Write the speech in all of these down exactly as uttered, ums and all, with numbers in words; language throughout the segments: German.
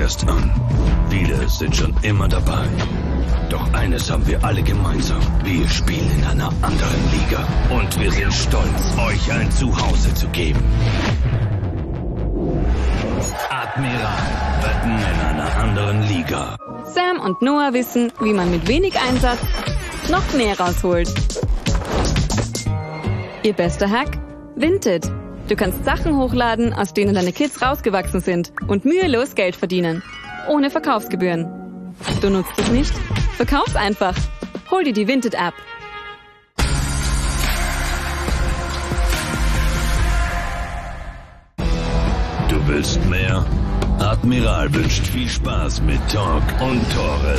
erst an. Viele sind schon immer dabei. Doch eines haben wir alle gemeinsam. Wir spielen in einer anderen Liga. Und wir sind stolz, euch ein Zuhause zu geben. Admiral, wetten in einer anderen Liga. Sam und Noah wissen, wie man mit wenig Einsatz noch mehr rausholt. Ihr bester Hack? Vinted. Du kannst Sachen hochladen, aus denen deine Kids rausgewachsen sind und mühelos Geld verdienen. Ohne Verkaufsgebühren. Du nutzt es nicht? Verkauf's einfach. Hol dir die Vinted-App. Du willst mehr? Admiral wünscht viel Spaß mit Talk und Tore.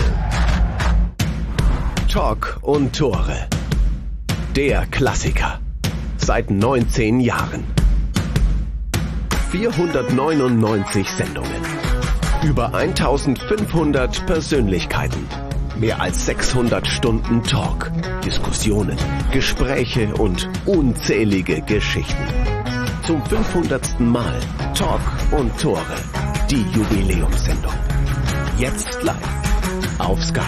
Talk und Tore. Der Klassiker. Seit neunzehn Jahren. vierhundertneunundneunzig Sendungen. Über eintausendfünfhundert Persönlichkeiten. Mehr als sechshundert Stunden Talk, Diskussionen, Gespräche und unzählige Geschichten. Zum fünfhundertsten Mal Talk und Tore. Die Jubiläumssendung. Jetzt live auf Sky.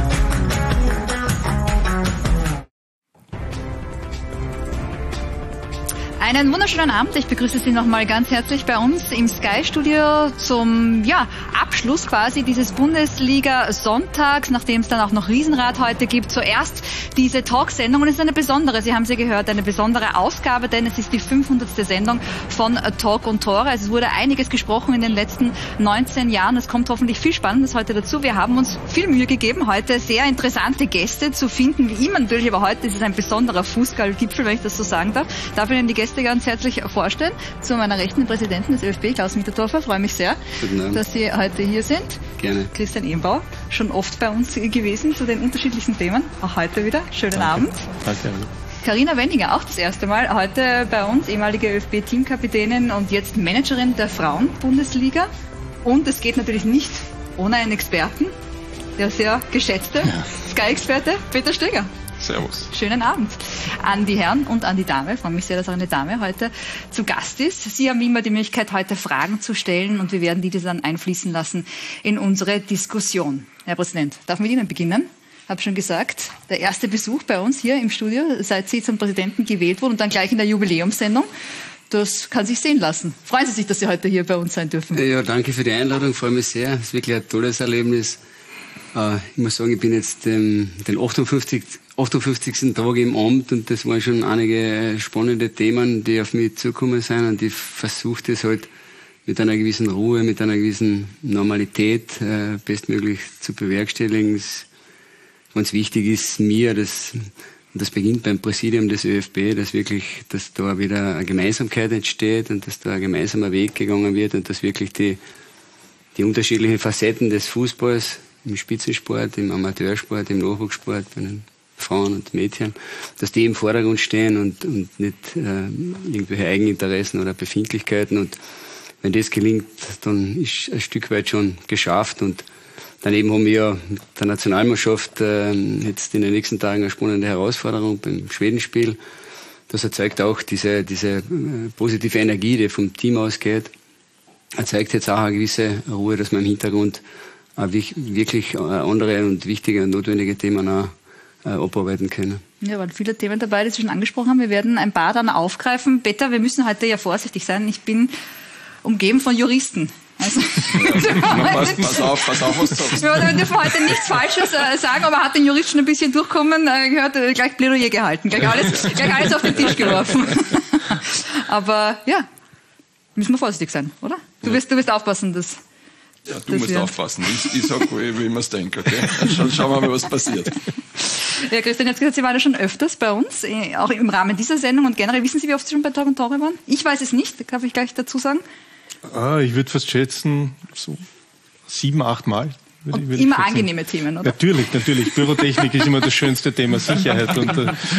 Einen wunderschönen Abend. Ich begrüße Sie nochmal ganz herzlich bei uns im Sky-Studio zum ja, Abschluss quasi dieses Bundesliga-Sonntags, nachdem es dann auch noch Riesenrad heute gibt. Zuerst diese Talksendung und es ist eine besondere, Sie haben sie gehört, eine besondere Ausgabe, denn es ist die fünfhundertste Sendung von Talk und Tore. Also es wurde einiges gesprochen in den letzten neunzehn Jahren. Es kommt hoffentlich viel Spannendes heute dazu. Wir haben uns viel Mühe gegeben, heute sehr interessante Gäste zu finden, wie immer natürlich, aber heute ist es ein besonderer Fußballgipfel, wenn ich das so sagen darf. Darf ich Ihnen die Gäste ganz herzlich vorstellen. Zu meiner Rechten den Präsidenten des ÖFB, Klaus Mitterdorfer. Freue mich sehr, dass Sie heute hier sind. Gerne. Christian Ehmbauer, schon oft bei uns gewesen zu den unterschiedlichsten Themen. Auch heute wieder. Schönen Danke. Abend. Danke. Carina Wenninger, auch das erste Mal heute bei uns, ehemalige ÖFB-Teamkapitänin und jetzt Managerin der Frauen-Bundesliga. Und es geht natürlich nicht ohne einen Experten, der sehr geschätzte ja. Sky-Experte Peter Stöger. Servus. Schönen Abend an die Herren und an die Dame. Ich freue mich sehr, dass auch eine Dame heute zu Gast ist. Sie haben wie immer die Möglichkeit, heute Fragen zu stellen und wir werden die dann einfließen lassen in unsere Diskussion. Herr Präsident, darf ich mit Ihnen beginnen? Ich habe schon gesagt, der erste Besuch bei uns hier im Studio, seit Sie zum Präsidenten gewählt wurden und dann gleich in der Jubiläumssendung. Das kann sich sehen lassen. Freuen Sie sich, dass Sie heute hier bei uns sein dürfen? Ja, danke für die Einladung. Ich freue mich sehr. Es ist wirklich ein tolles Erlebnis. Ich muss sagen, ich bin jetzt ähm, den achtundfünfzigsten Tag im Amt und das waren schon einige spannende Themen, die auf mich zukommen sind und ich versuche das halt mit einer gewissen Ruhe, mit einer gewissen Normalität äh, bestmöglich zu bewerkstelligen. Es, ganz wichtig ist mir, dass, und das beginnt beim Präsidium des ÖFB, dass wirklich, dass da wieder eine Gemeinsamkeit entsteht und dass da ein gemeinsamer Weg gegangen wird und dass wirklich die, die unterschiedlichen Facetten des Fußballs im Spitzensport, im Amateursport, im Nachwuchssport, bei den Frauen und Mädchen, dass die im Vordergrund stehen und, und nicht äh, irgendwelche Eigeninteressen oder Befindlichkeiten. Und wenn das gelingt, dann ist ein Stück weit schon geschafft. Und daneben haben wir ja mit der Nationalmannschaft äh, jetzt in den nächsten Tagen eine spannende Herausforderung beim Schwedenspiel. Das erzeugt auch diese, diese äh, positive Energie, die vom Team ausgeht. Erzeugt jetzt auch eine gewisse Ruhe, dass man im Hintergrund wirklich andere und wichtige und notwendige Themen auch äh, abarbeiten können. Ja, waren viele Themen dabei, die Sie schon angesprochen haben. Wir werden ein paar dann aufgreifen. Peter, wir müssen heute ja vorsichtig sein. Ich bin umgeben von Juristen. Also, ja, pass, pass auf, pass auf, was du sagst. Wir dürfen heute nichts Falsches äh, sagen, aber hat den Jurist schon ein bisschen durchkommen, äh, gehört, äh, gleich Plädoyer gehalten, gleich alles, gleich alles auf den Tisch geworfen. Aber ja, müssen wir vorsichtig sein, oder? Du wirst, du wirst aufpassen, dass... Ja, du musst aufpassen. Ich, ich sag, wie, wie ich mir's denke, okay? Dann schauen wir mal, was passiert. Ja, Christian, jetzt gesagt, Sie waren ja schon öfters bei uns, auch im Rahmen dieser Sendung und generell. Wissen Sie, wie oft Sie schon bei Talk und Tore waren? Ich weiß es nicht, darf ich gleich dazu sagen. Ah, ich würde fast schätzen, so sieben, acht Mal. Würde, und würde immer angenehme Themen, oder? Natürlich, natürlich. Pyrotechnik ist immer das schönste Thema, Sicherheit. Und,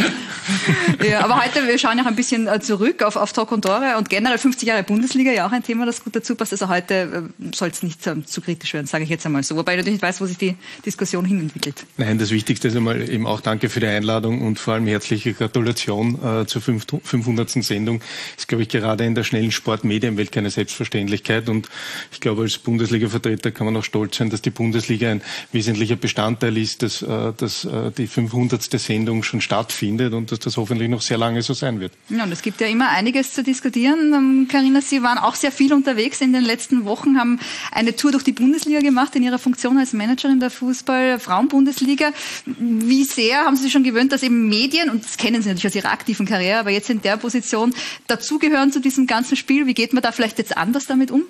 äh ja, aber heute, wir schauen ja auch ein bisschen zurück auf, auf Talk und Tore und generell fünfzig Jahre Bundesliga, ja auch ein Thema, das gut dazu passt. Also heute äh, soll es nicht ähm, zu kritisch werden, sage ich jetzt einmal so. Wobei ich natürlich nicht weiß, wo sich die Diskussion hinentwickelt. Nein, das Wichtigste ist einmal eben auch danke für die Einladung und vor allem herzliche Gratulation äh, zur fünfhundertsten Sendung. Ist, glaube ich, gerade in der schnellen Sportmedienwelt keine Selbstverständlichkeit. Und ich glaube, als Bundesliga-Vertreter kann man auch stolz sein, dass die Bundesliga ein wesentlicher Bestandteil ist, dass, äh, dass äh, die fünfhundertste Sendung schon stattfindet und dass das hoffentlich noch sehr lange so sein wird. Ja, und es gibt ja immer einiges zu diskutieren. Carina, Sie waren auch sehr viel unterwegs in den letzten Wochen, haben eine Tour durch die Bundesliga gemacht in Ihrer Funktion als Managerin der Fußball-Frauen-Bundesliga. Wie sehr haben Sie sich schon gewöhnt, dass eben Medien, und das kennen Sie natürlich aus Ihrer aktiven Karriere, aber jetzt in der Position dazugehören zu diesem ganzen Spiel? Wie geht man da vielleicht jetzt anders damit um?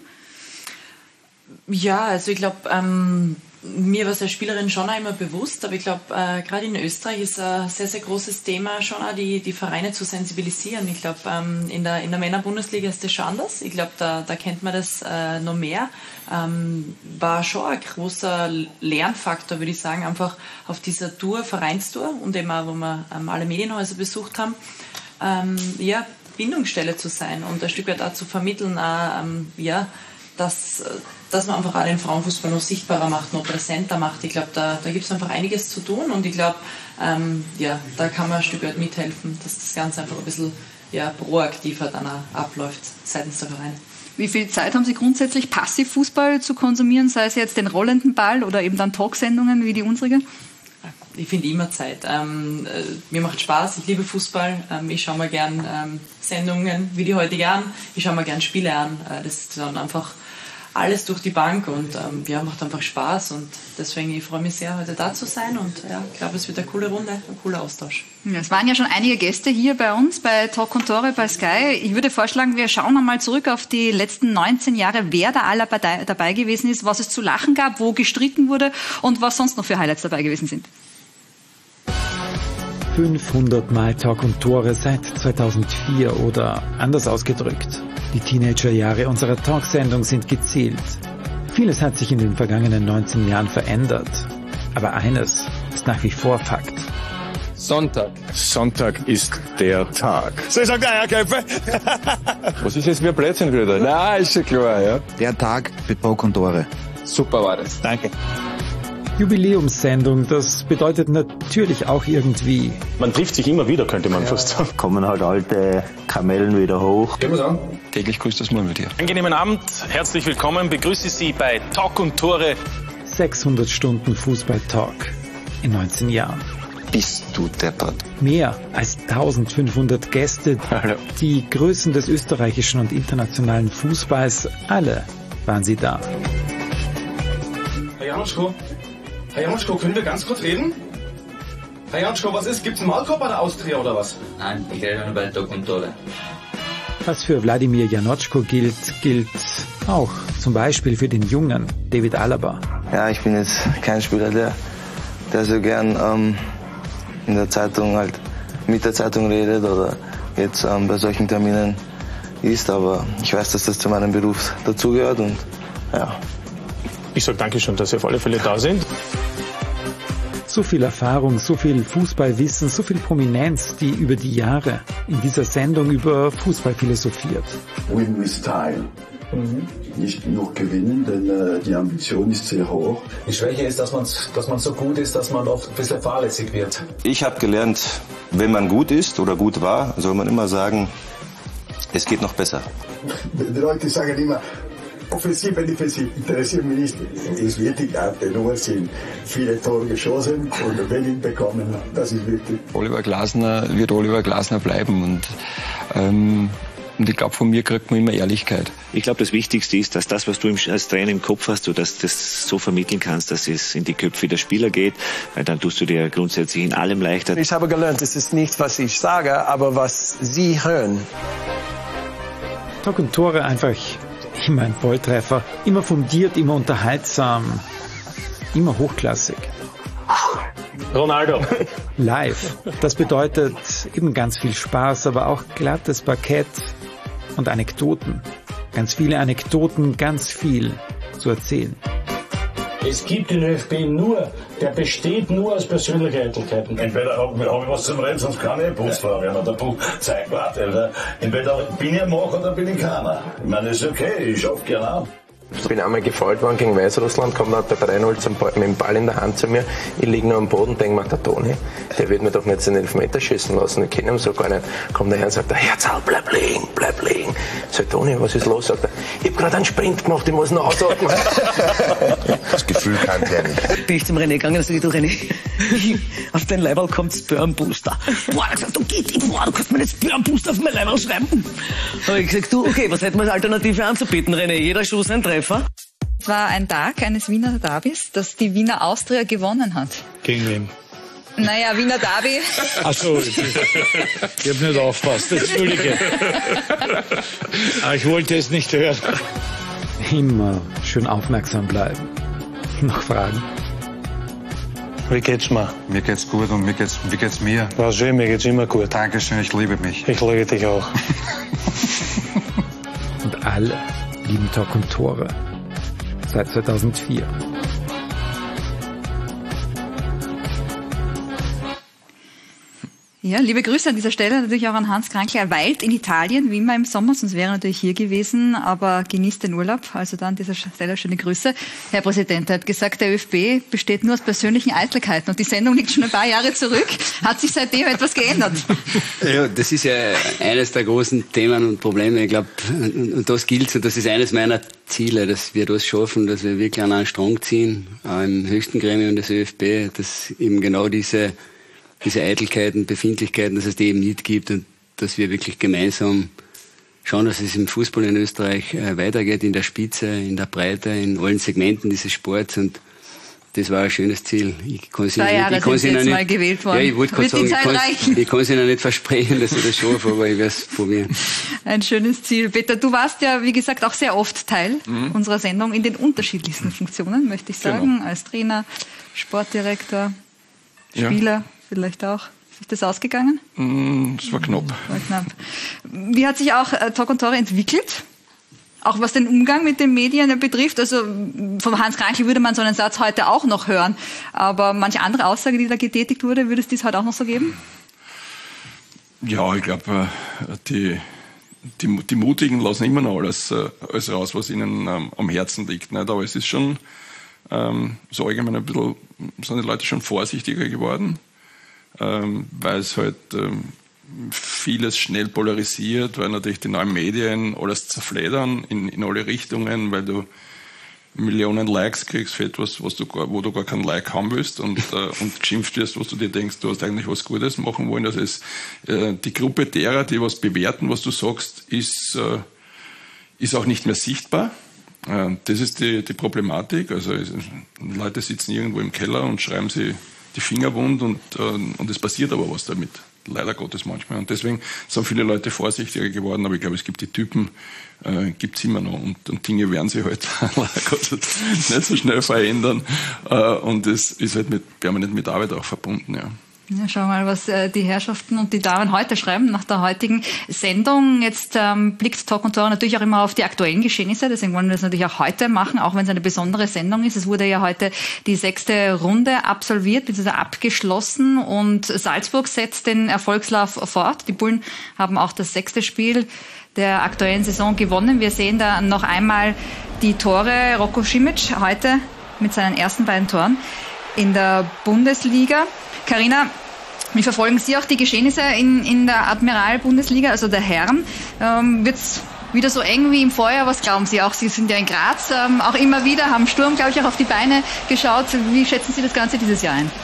Ja, also ich glaube, ähm, mir war es als Spielerin schon auch immer bewusst, aber ich glaube, äh, gerade in Österreich ist ein sehr, sehr großes Thema, schon auch die, die Vereine zu sensibilisieren. Ich glaube, ähm, in der, in der Männerbundesliga ist das schon anders. Ich glaube, da, da kennt man das äh, noch mehr. Ähm, war schon ein großer Lernfaktor, würde ich sagen, einfach auf dieser Tour, Vereinstour und eben auch, wo wir ähm, alle Medienhäuser besucht haben, ähm, ja, Bindungsstelle zu sein und ein Stück weit auch zu vermitteln, auch, ähm, ja, dass, dass man einfach auch den Frauenfußball noch sichtbarer macht, noch präsenter macht. Ich glaube, da, da gibt es einfach einiges zu tun und ich glaube, ähm, ja, da kann man ein Stück weit mithelfen, dass das Ganze einfach ein bisschen ja, proaktiver dann auch abläuft seitens der Vereine. Wie viel Zeit haben Sie grundsätzlich, passiv Fußball zu konsumieren, sei es jetzt den rollenden Ball oder eben dann Talksendungen wie die unsere? Ich finde immer Zeit. Ähm, äh, mir macht Spaß, ich liebe Fußball. Ähm, ich schaue mir gern ähm, Sendungen wie die heutige an. Ich schaue mir gern Spiele an. Äh, das ist dann einfach alles durch die Bank und ähm, ja, macht einfach Spaß. Und deswegen, ich freue mich sehr, heute da zu sein. Und ja, ich glaube, es wird eine coole Runde, ein cooler Austausch. Ja, es waren ja schon einige Gäste hier bei uns, bei Talk und Tore, bei Sky. Ich würde vorschlagen, wir schauen nochmal zurück auf die letzten neunzehn Jahre, wer da aller dabei gewesen ist, was es zu lachen gab, wo gestritten wurde und was sonst noch für Highlights dabei gewesen sind. fünfhundert Mal Talk und Tore seit zweitausendvier oder anders ausgedrückt. Die Teenagerjahre unserer Talksendung sind gezählt. Vieles hat sich in den vergangenen neunzehn Jahren verändert. Aber eines ist nach wie vor Fakt. Sonntag. Sonntag ist der Tag. So sagt der Eierköpfe. Was ist jetzt für ein Blödsinn wieder? Na, ist schon klar, ja. Der Tag für Talk und Tore. Super war das. Danke. Jubiläumssendung, das bedeutet natürlich auch irgendwie... Man trifft sich immer wieder, könnte man ja fast sagen. Kommen halt alte Kamellen wieder hoch. Servus an. Täglich grüßt das Murmeltier. Angenehmen Abend, herzlich willkommen, begrüße Sie bei Talk und Tore. sechshundert Stunden Fußball-Talk in neunzehn Jahren. Bist du deppert. Mehr als eintausendfünfhundert Gäste, die Größen des österreichischen und internationalen Fußballs, alle waren sie da. Herr Janoschko, Herr Janoschko, können wir ganz kurz reden? Herr Janoschko, was ist? Gibt's einen Maulkorb bei der Austria oder was? Nein, ich rede nur bei Talk und Tore. Was für Wladimir Janotschko gilt, gilt auch zum Beispiel für den jungen David Alaba. Ja, ich bin jetzt kein Spieler, der, der so gern ähm, in der Zeitung halt mit der Zeitung redet oder jetzt ähm, bei solchen Terminen ist, aber ich weiß, dass das zu meinem Beruf dazugehört und ja. Ich sage Dankeschön, dass Sie auf alle Fälle da sind. So viel Erfahrung, so viel Fußballwissen, so viel Prominenz, die über die Jahre in dieser Sendung über Fußball philosophiert. Win with style. Mhm. Nicht nur gewinnen, denn äh, die Ambition ist sehr hoch. Die Schwäche ist, dass man, dass man so gut ist, dass man oft ein bisschen fahrlässig wird. Ich habe gelernt, wenn man gut ist oder gut war, soll man immer sagen, es geht noch besser. Die Leute sagen immer, offensiv und defensiv interessiert mich nicht. Es wird die Arte, nur sind viele Tore geschossen und wenn ihn bekommen, das ist wichtig. Oliver Glasner wird Oliver Glasner bleiben und ähm, Und ich glaube, von mir kriegt man immer Ehrlichkeit. Ich glaube, das Wichtigste ist, dass das, was du als Trainer im Kopf hast, du dass das so vermitteln kannst, dass es in die Köpfe der Spieler geht, weil dann tust du dir grundsätzlich in allem leichter. Ich habe gelernt, es ist nicht, was ich sage, aber was Sie hören. Talk und Tore einfach immer ein Volltreffer, immer fundiert, immer unterhaltsam, immer hochklassig. Ronaldo. Live. Das bedeutet eben ganz viel Spaß, aber auch glattes Parkett und Anekdoten. Ganz viele Anekdoten, ganz viel zu erzählen. Es gibt den ÖFB nur, der besteht nur aus persönlichen Eitelkeiten. Entweder habe hab ich was zum Reden, sonst kann ich Busfahrer werden. Oder Bus zeigt, warte, entweder bin ich ein Mach oder bin ich keiner. Ich meine, das ist okay, ich schaffe gerne an. Ich bin einmal gefault worden gegen Weißrussland, kommt dann der Reinhold mit dem Ball in der Hand zu mir. Ich liege nur am Boden, denke mir, der Toni, der wird mir doch nicht den Elfmeter schießen lassen. Ich kenne ihn so gar nicht. Kommt der Herr und sagt, der Herzl, bleib liegen, bleib liegen. Sag, Toni, was ist los? Sagt er, ich habe gerade einen Sprint gemacht, ich muss noch ausatmen. Das Gefühl kannte er nicht. Bin ich zum René gegangen und sage, du René, auf dein Leiberl kommt Sperm Booster. Boah, er hat gesagt, du geht, boah, du kannst mir nicht Sperm Booster auf mein Leiberl schreiben. Habe ich gesagt, du, okay, was hätten wir als Alternative anzubieten, René? Jeder Schuss ein Treffer. Es war ein Tag eines Wiener Derbys, das die Wiener Austria gewonnen hat. Gegen wen? Naja, Wiener Derby. Ach so, ich habe nicht aufgepasst, entschuldige. Ich wollte es nicht hören. Immer schön aufmerksam bleiben. Noch Fragen? Wie geht's mir? Mir geht's gut und mir geht's, wie geht's mir? War schön, mir geht's immer gut. Dankeschön, ich liebe mich. Ich liebe dich auch. Und alle lieben Talk und Tore. Seit zweitausendvier. Ja, liebe Grüße an dieser Stelle natürlich auch an Hans Krankl. Er weilt in Italien, wie immer im Sommer, sonst wäre er natürlich hier gewesen, aber genießt den Urlaub. Also da an dieser Stelle schöne Grüße. Herr Präsident, er hat gesagt, der ÖFB besteht nur aus persönlichen Eitelkeiten und die Sendung liegt schon ein paar Jahre zurück. Hat sich seitdem etwas geändert? Ja, das ist ja eines der großen Themen und Probleme. Ich glaube, und das gilt und das ist eines meiner Ziele, dass wir das schaffen, dass wir wirklich an einen Strang ziehen, auch im höchsten Gremium des ÖFB, dass eben genau diese diese Eitelkeiten, Befindlichkeiten, dass es die eben nicht gibt und dass wir wirklich gemeinsam schauen, dass es im Fußball in Österreich weitergeht, in der Spitze, in der Breite, in allen Segmenten dieses Sports und das war ein schönes Ziel. Ich kann es Ihnen nicht, ich jetzt nicht, mal gewählt worden. Ja, ich wollte gerade sagen, ich kann es Ihnen nicht versprechen, dass ich das schaffe, aber ich werde es probieren. Ein schönes Ziel. Peter, du warst ja, wie gesagt, auch sehr oft Teil mhm. unserer Sendung in den unterschiedlichsten Funktionen, möchte ich sagen, genau. Als Trainer, Sportdirektor, Spieler. Ja. Vielleicht auch. Ist sich das ausgegangen? Es war knapp. War knapp. Wie hat sich auch äh, Talk und Tore entwickelt? Auch was den Umgang mit den Medien betrifft. Also von Hans Krankl würde man so einen Satz heute auch noch hören. Aber manche andere Aussage, die da getätigt wurde, würde es dies heute auch noch so geben? Ja, ich glaube, die, die, die Mutigen lassen immer noch alles, alles raus, was ihnen ähm, am Herzen liegt. Nicht? Aber es ist schon ähm, so allgemein ein bisschen, sind die Leute schon vorsichtiger geworden. Ähm, weil es halt ähm, vieles schnell polarisiert, weil natürlich die neuen Medien alles zerfledern in, in alle Richtungen, weil du Millionen Likes kriegst für etwas, was du gar, wo du gar keinen Like haben willst und, äh, und geschimpft wirst, was du dir denkst, du hast eigentlich was Gutes machen wollen. Also es, äh, die Gruppe derer, die was bewerten, was du sagst, ist, äh, ist auch nicht mehr sichtbar. Äh, das ist die, die Problematik. Also es, Leute sitzen irgendwo im Keller und schreiben sie die Finger wund und, äh, und es passiert aber was damit. Leider Gottes manchmal. Und deswegen sind viele Leute vorsichtiger geworden, aber ich glaube, es gibt die Typen, äh, gibt es immer noch. Und, und Dinge werden sich halt leider Gottes nicht so schnell verändern. Äh, und es ist halt mit, permanent mit Arbeit auch verbunden, ja. Ja, schauen wir mal, was äh, die Herrschaften und die Damen heute schreiben nach der heutigen Sendung. Jetzt ähm, blickt Talk und Tore natürlich auch immer auf die aktuellen Geschehnisse. Deswegen wollen wir das natürlich auch heute machen, auch wenn es eine besondere Sendung ist. Es wurde ja heute die sechste Runde absolviert, bzw. abgeschlossen und Salzburg setzt den Erfolgslauf fort. Die Bullen haben auch das sechste Spiel der aktuellen Saison gewonnen. Wir sehen da noch einmal die Tore. Rocco Simic heute mit seinen ersten beiden Toren in der Bundesliga. Carina, wie verfolgen Sie auch die Geschehnisse in, in der Admiral-Bundesliga, also der Herren? Ähm, Wird es wieder so eng wie im Vorjahr? Was glauben Sie auch? Sie sind ja in Graz ähm, auch immer wieder, haben Sturm, glaube ich, auch auf die Beine geschaut. Wie schätzen Sie das Ganze dieses Jahr ein?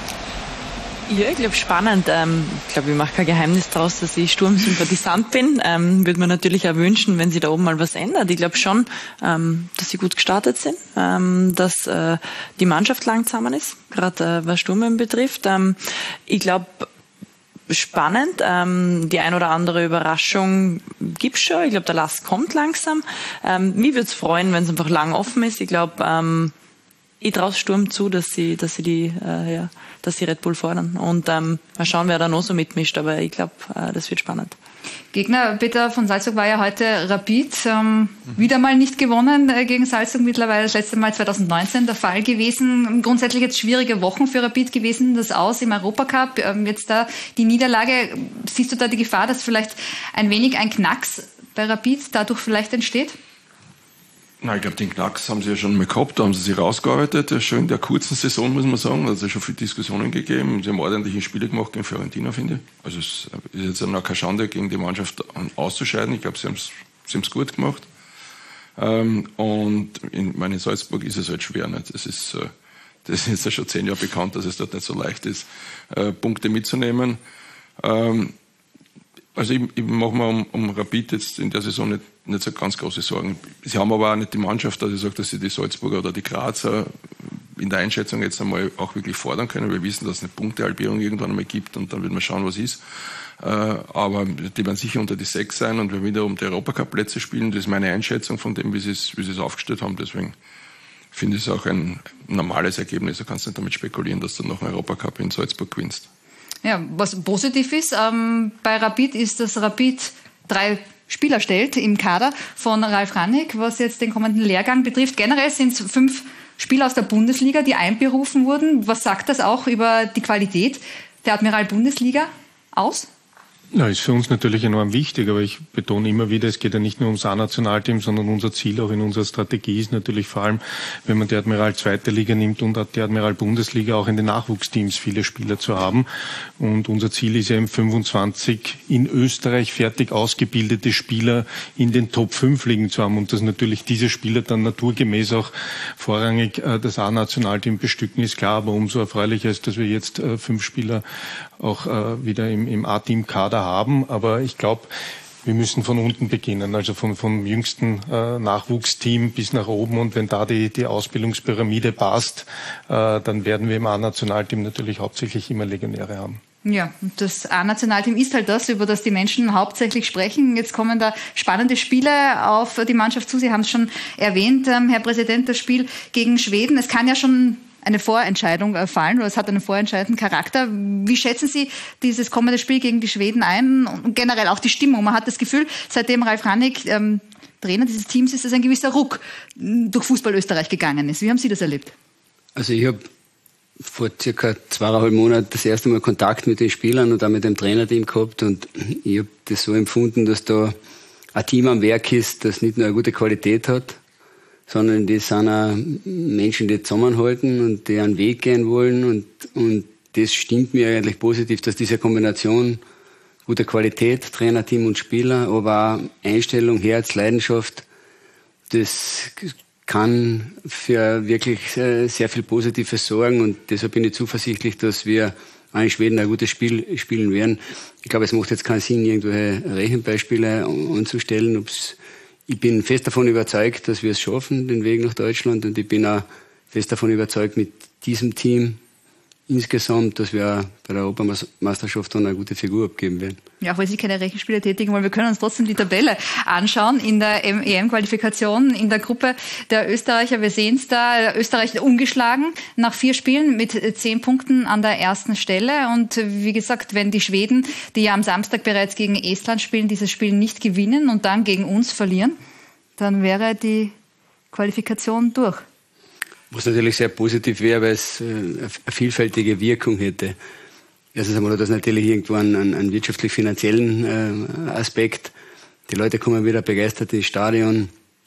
Ja, ich glaube, spannend. Ähm, ich glaube, ich mache kein Geheimnis daraus, dass ich Sturmsympathisant bin. Ähm, würde man natürlich auch wünschen, wenn sich da oben mal was ändert. Ich glaube schon, ähm, dass sie gut gestartet sind, ähm, dass äh, die Mannschaft langsamer ist, gerade äh, was Sturm betrifft. Ähm, ich glaube, spannend. Ähm, die ein oder andere Überraschung gibt's schon. Ich glaube, der Last kommt langsam. Ähm, mich würde es freuen, wenn es einfach lang offen ist. Ich glaube, ähm, ich traue Sturm zu, dass sie, dass sie die, äh, ja, dass sie Red Bull fordern. Und ähm, mal schauen, wer da noch so mitmischt. Aber ich glaube, äh, das wird spannend. Gegner Peter von Salzburg war ja heute Rapid. Ähm, wieder mal nicht gewonnen äh, gegen Salzburg, mittlerweile das letzte Mal zwanzig neunzehn der Fall gewesen. Grundsätzlich jetzt schwierige Wochen für Rapid gewesen, das Aus im Europacup. Ähm, jetzt da die Niederlage. Siehst du da die Gefahr, dass vielleicht ein wenig ein Knacks bei Rapid dadurch vielleicht entsteht? Na, ich glaube, den Knacks haben sie ja schon mal gehabt, da haben sie sich rausgearbeitet. Schon in der kurzen Saison, muss man sagen, da hat es ja schon viele Diskussionen gegeben. Sie haben ordentliche Spiele gemacht gegen Fiorentina, finde ich. Also es ist jetzt noch keine Schande, gegen die Mannschaft auszuscheiden. Ich glaube, sie haben es sie haben's gut gemacht. Ähm, und in, meine, in Salzburg ist es halt schwer. Nicht? Das ist, äh, das ist jetzt ja schon zehn Jahre bekannt, dass es dort nicht so leicht ist, äh, Punkte mitzunehmen. Ähm, Also ich, ich mache mir um, um Rapid jetzt in der Saison nicht, nicht so ganz große Sorgen. Sie haben aber auch nicht die Mannschaft, dass ich sage, dass sie die Salzburger oder die Grazer in der Einschätzung jetzt einmal auch wirklich fordern können. Wir wissen, dass es eine Punktehalbierung irgendwann einmal gibt und dann wird man schauen, was ist. Äh, aber die werden sicher unter die sechs sein und wir wieder um die Europacup-Plätze spielen. Das ist meine Einschätzung von dem, wie sie es, wie sie es aufgestellt haben. Deswegen finde ich es auch ein normales Ergebnis. Du kannst nicht damit spekulieren, dass du noch einen Europacup in Salzburg gewinnst. Ja, was positiv ist ähm, bei Rapid ist, dass Rapid drei Spieler stellt im Kader von Ralf Rangnick, was jetzt den kommenden Lehrgang betrifft. Generell sind es fünf Spieler aus der Bundesliga, die einberufen wurden. Was sagt das auch über die Qualität der Admiral-Bundesliga aus? Ja, ist für uns natürlich enorm wichtig, aber ich betone immer wieder, es geht ja nicht nur ums A-Nationalteam, sondern unser Ziel auch in unserer Strategie ist natürlich vor allem, wenn man die Admiral zweite Liga nimmt und die Admiral Bundesliga auch in den Nachwuchsteams viele Spieler zu haben. Und unser Ziel ist ja eben fünfundzwanzig in Österreich fertig ausgebildete Spieler in den Top fünf Ligen zu haben und dass natürlich diese Spieler dann naturgemäß auch vorrangig äh, das A-Nationalteam bestücken, ist klar, aber umso erfreulicher ist, dass wir jetzt äh, fünf Spieler auch äh, wieder im, im A-Team-Kader haben, aber ich glaube, wir müssen von unten beginnen, also vom, vom jüngsten äh, Nachwuchsteam bis nach oben und wenn da die, die Ausbildungspyramide passt, äh, dann werden wir im A-Nationalteam natürlich hauptsächlich immer Legionäre haben. Ja, und das A-Nationalteam ist halt das, über das die Menschen hauptsächlich sprechen. Jetzt kommen da spannende Spiele auf die Mannschaft zu. Sie haben es schon erwähnt, ähm, Herr Präsident, das Spiel gegen Schweden. Es kann ja schon eine Vorentscheidung fallen oder es hat einen vorentscheidenden Charakter. Wie schätzen Sie dieses kommende Spiel gegen die Schweden ein und generell auch die Stimmung? Man hat das Gefühl, seitdem Ralf Rangnick ähm, Trainer dieses Teams ist, dass ein gewisser Ruck durch Fußball Österreich gegangen ist. Wie haben Sie das erlebt? Also ich habe vor circa zweieinhalb Monaten das erste Mal Kontakt mit den Spielern und auch mit dem Trainerteam gehabt und ich habe das so empfunden, dass da ein Team am Werk ist, das nicht nur eine gute Qualität hat, sondern die sind auch Menschen, die zusammenhalten und die einen Weg gehen wollen. Und, und das stimmt mir eigentlich positiv, dass diese Kombination guter Qualität, Trainerteam und Spieler, aber auch Einstellung, Herz, Leidenschaft, das kann für wirklich sehr viel Positives sorgen. Und deshalb bin ich zuversichtlich, dass wir auch in Schweden ein gutes Spiel spielen werden. Ich glaube, es macht jetzt keinen Sinn, irgendwelche Rechenbeispiele anzustellen, ob's Ich bin fest davon überzeugt, dass wir es schaffen, den Weg nach Deutschland. Und ich bin auch fest davon überzeugt, mit diesem Team insgesamt, dass wir bei der Europameisterschaft dann eine gute Figur abgeben werden. Ja, auch weil Sie keine Rechenspiele tätigen wollen, wir können uns trotzdem die Tabelle anschauen in der E M-Qualifikation in der Gruppe der Österreicher. Wir sehen es da, Österreich ungeschlagen nach vier Spielen mit zehn Punkten an der ersten Stelle. Und wie gesagt, wenn die Schweden, die ja am Samstag bereits gegen Estland spielen, dieses Spiel nicht gewinnen und dann gegen uns verlieren, dann wäre die Qualifikation durch. Was natürlich sehr positiv wäre, weil es eine vielfältige Wirkung hätte. Erstens einmal hat das natürlich irgendwo einen, einen wirtschaftlich-finanziellen äh, Aspekt. Die Leute kommen wieder begeistert ins Stadion.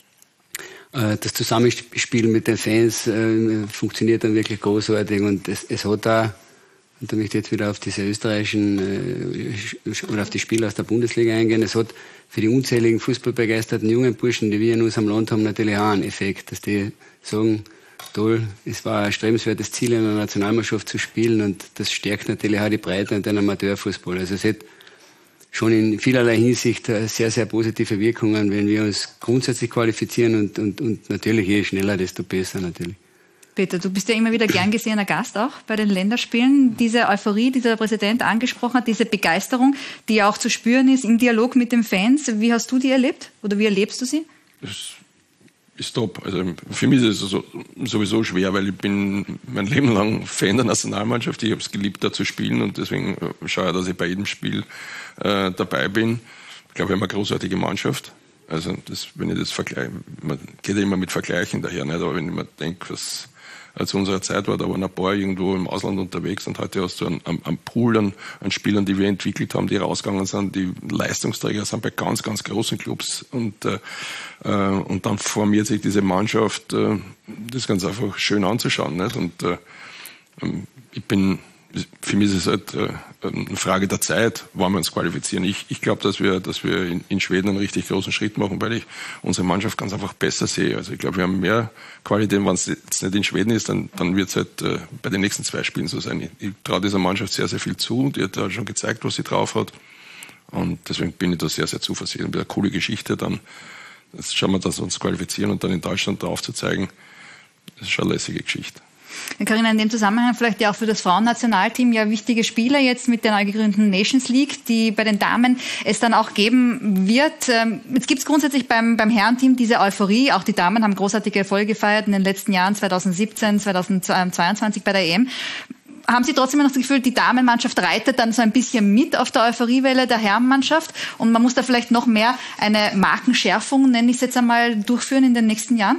Äh, das Zusammenspiel mit den Fans äh, funktioniert dann wirklich großartig. Und es, es hat da, und da möchte ich jetzt wieder auf diese österreichischen äh, oder auf die Spieler aus der Bundesliga eingehen, es hat für die unzähligen fußballbegeisterten jungen Burschen, die wir in unserem Land haben, natürlich auch einen Effekt, dass die sagen, toll, es war ein strebenswertes Ziel, in einer Nationalmannschaft zu spielen und das stärkt natürlich auch die Breite und den Amateurfußball. Also es hat schon in vielerlei Hinsicht sehr, sehr positive Wirkungen, wenn wir uns grundsätzlich qualifizieren und, und, und natürlich je schneller, desto besser natürlich. Peter, du bist ja immer wieder gern gesehener Gast auch bei den Länderspielen. Diese Euphorie, die der Präsident angesprochen hat, diese Begeisterung, die auch zu spüren ist im Dialog mit den Fans, wie hast du die erlebt oder wie erlebst du sie? Das ist top. Also für mich ist es sowieso schwer, weil ich bin mein Leben lang Fan der Nationalmannschaft. Ich habe es geliebt, da zu spielen und deswegen schaue ich, dass ich bei jedem Spiel äh, dabei bin. ich glaube, wir haben eine großartige Mannschaft. Also das, wenn ich das vergleiche, man geht ja immer mit Vergleichen daher, nicht? Aber wenn ich mir denke, was zu unserer Zeit war, da waren ein paar irgendwo im Ausland unterwegs und heute hast du einen, einen Pool an, an Spielern, die wir entwickelt haben, die rausgegangen sind, die Leistungsträger sind bei ganz, ganz großen Clubs und, äh, und dann formiert sich diese Mannschaft, äh, das ist ganz einfach schön anzuschauen, nicht? Und äh, ich bin, für mich ist es halt äh, eine Frage der Zeit, wann wir uns qualifizieren. Ich, ich glaube, dass wir, dass wir in, in Schweden einen richtig großen Schritt machen, weil ich unsere Mannschaft ganz einfach besser sehe. Also ich glaube, wir haben mehr Qualität. Wenn es jetzt nicht in Schweden ist, dann, dann wird es halt äh, bei den nächsten zwei Spielen so sein. Ich, ich traue dieser Mannschaft sehr, sehr viel zu. Die hat ja schon gezeigt, was sie drauf hat. Und deswegen bin ich da sehr, sehr zuversichtlich. Und eine coole Geschichte dann. Jetzt schauen wir, dass wir uns qualifizieren und dann in Deutschland drauf zu zeigen. Das ist schon eine lässige Geschichte. Carina, in dem Zusammenhang vielleicht ja auch für das Frauennationalteam ja wichtige Spieler jetzt mit der neu gegründeten Nations League, die bei den Damen es dann auch geben wird. Jetzt gibt es grundsätzlich beim, beim Herrenteam diese Euphorie. Auch die Damen haben großartige Erfolge gefeiert in den letzten Jahren, zwanzig siebzehn, zwanzig zweiundzwanzig bei der E M. Haben Sie trotzdem noch das Gefühl, die Damenmannschaft reitet dann so ein bisschen mit auf der Euphoriewelle der Herrenmannschaft und man muss da vielleicht noch mehr eine Markenschärfung, nenne ich es jetzt einmal, durchführen in den nächsten Jahren?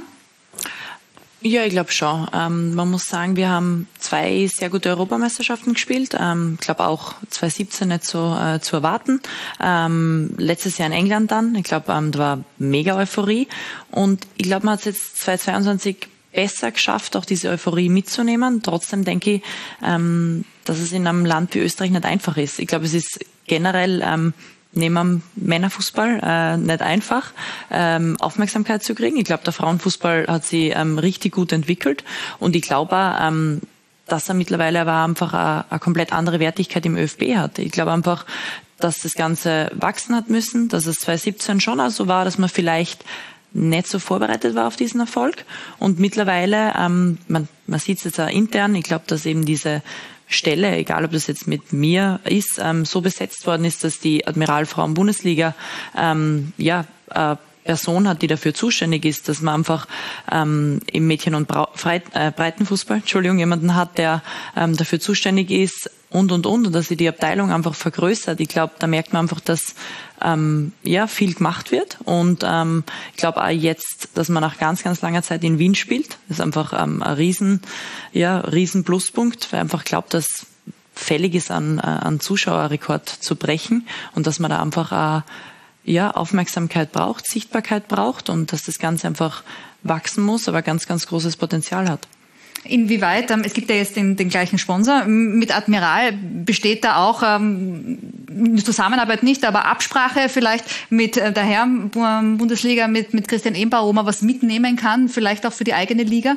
Ja, ich glaube schon. Ähm, man muss sagen, wir haben zwei sehr gute Europameisterschaften gespielt. Ähm, ich glaube auch zwanzig siebzehn nicht so äh, zu erwarten. Ähm, letztes Jahr in England dann. Ich glaube, ähm, da war mega Euphorie. Und ich glaube, man hat es jetzt zwanzig zweiundzwanzig besser geschafft, auch diese Euphorie mitzunehmen. Trotzdem denke ich, ähm, dass es in einem Land wie Österreich nicht einfach ist. Ich glaube, es ist generell ähm, neben dem Männerfußball äh, nicht einfach, ähm, Aufmerksamkeit zu kriegen. Ich glaube, der Frauenfußball hat sich ähm, richtig gut entwickelt und ich glaube auch, ähm, dass er mittlerweile aber einfach eine, eine komplett andere Wertigkeit im ÖFB hat. Ich glaube einfach, dass das Ganze wachsen hat müssen, dass es zwanzig siebzehn schon auch so war, dass man vielleicht nicht so vorbereitet war auf diesen Erfolg und mittlerweile, ähm, man, man sieht es jetzt auch intern, ich glaube, dass eben diese Stelle, egal ob das jetzt mit mir ist, ähm, so besetzt worden ist, dass die Admiral Frauen-Bundesliga ähm, ja äh, Person hat, die dafür zuständig ist, dass man einfach ähm, im Mädchen- und Brau- Freit- äh, Breitenfußball, Entschuldigung, jemanden hat, der ähm, dafür zuständig ist und, und, und, und dass sie die Abteilung einfach vergrößert. Ich glaube, da merkt man einfach, dass ähm, ja viel gemacht wird und ähm, ich glaube auch jetzt, dass man nach ganz, ganz langer Zeit in Wien spielt, das ist einfach ähm, ein riesen, ja, riesen Pluspunkt, weil ich einfach glaubt, dass fällig ist, an, an Zuschauerrekord zu brechen und dass man da einfach auch ja, Aufmerksamkeit braucht, Sichtbarkeit braucht und dass das Ganze einfach wachsen muss, aber ganz, ganz großes Potenzial hat. Inwieweit, ähm, es gibt ja jetzt den, den gleichen Sponsor, mit Admiral besteht da auch ähm, Zusammenarbeit nicht, aber Absprache vielleicht mit äh, der Herren-Bundesliga, mit, mit Christian Ebenbauer, wo man was mitnehmen kann, vielleicht auch für die eigene Liga?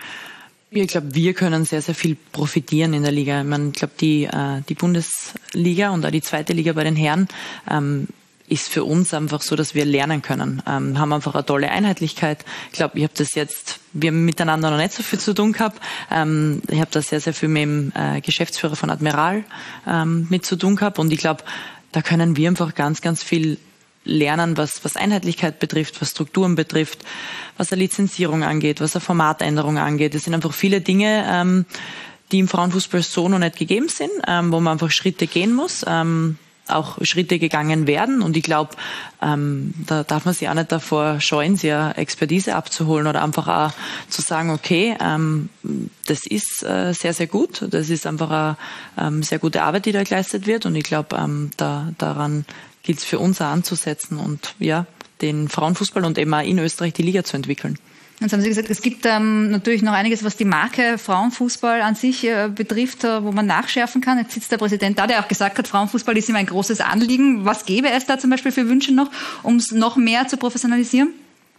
Ich glaube, wir können sehr, sehr viel profitieren in der Liga. Ich meine, ich glaube, die, äh, die Bundesliga und auch die zweite Liga bei den Herren ähm, ist für uns einfach so, dass wir lernen können. Ähm, haben einfach eine tolle Einheitlichkeit. Ich glaube, ich habe das jetzt, wir haben miteinander noch nicht so viel zu tun gehabt. Ähm, ich habe da sehr, sehr viel mit dem äh, Geschäftsführer von Admiral ähm, mit zu tun gehabt und ich glaube, da können wir einfach ganz, ganz viel lernen, was, was Einheitlichkeit betrifft, was Strukturen betrifft, was eine Lizenzierung angeht, was eine Formatänderung angeht. Das sind einfach viele Dinge, ähm, die im Frauenfußball so noch nicht gegeben sind, ähm, wo man einfach Schritte gehen muss. Ähm, auch Schritte gegangen werden. Und ich glaube, ähm, da darf man sich auch nicht davor scheuen, sich eine Expertise abzuholen oder einfach auch zu sagen, okay, ähm, das ist äh, sehr, sehr gut. Das ist einfach eine ähm, sehr gute Arbeit, die da geleistet wird. Und ich glaube, ähm, da, daran gilt es für uns auch anzusetzen und ja, den Frauenfußball und eben auch in Österreich die Liga zu entwickeln. Jetzt haben Sie gesagt, es gibt ähm, natürlich noch einiges, was die Marke Frauenfußball an sich äh, betrifft, äh, wo man nachschärfen kann. Jetzt sitzt der Präsident da, der auch gesagt hat, Frauenfußball ist ihm ein großes Anliegen. Was gäbe es da zum Beispiel für Wünsche noch, um es noch mehr zu professionalisieren?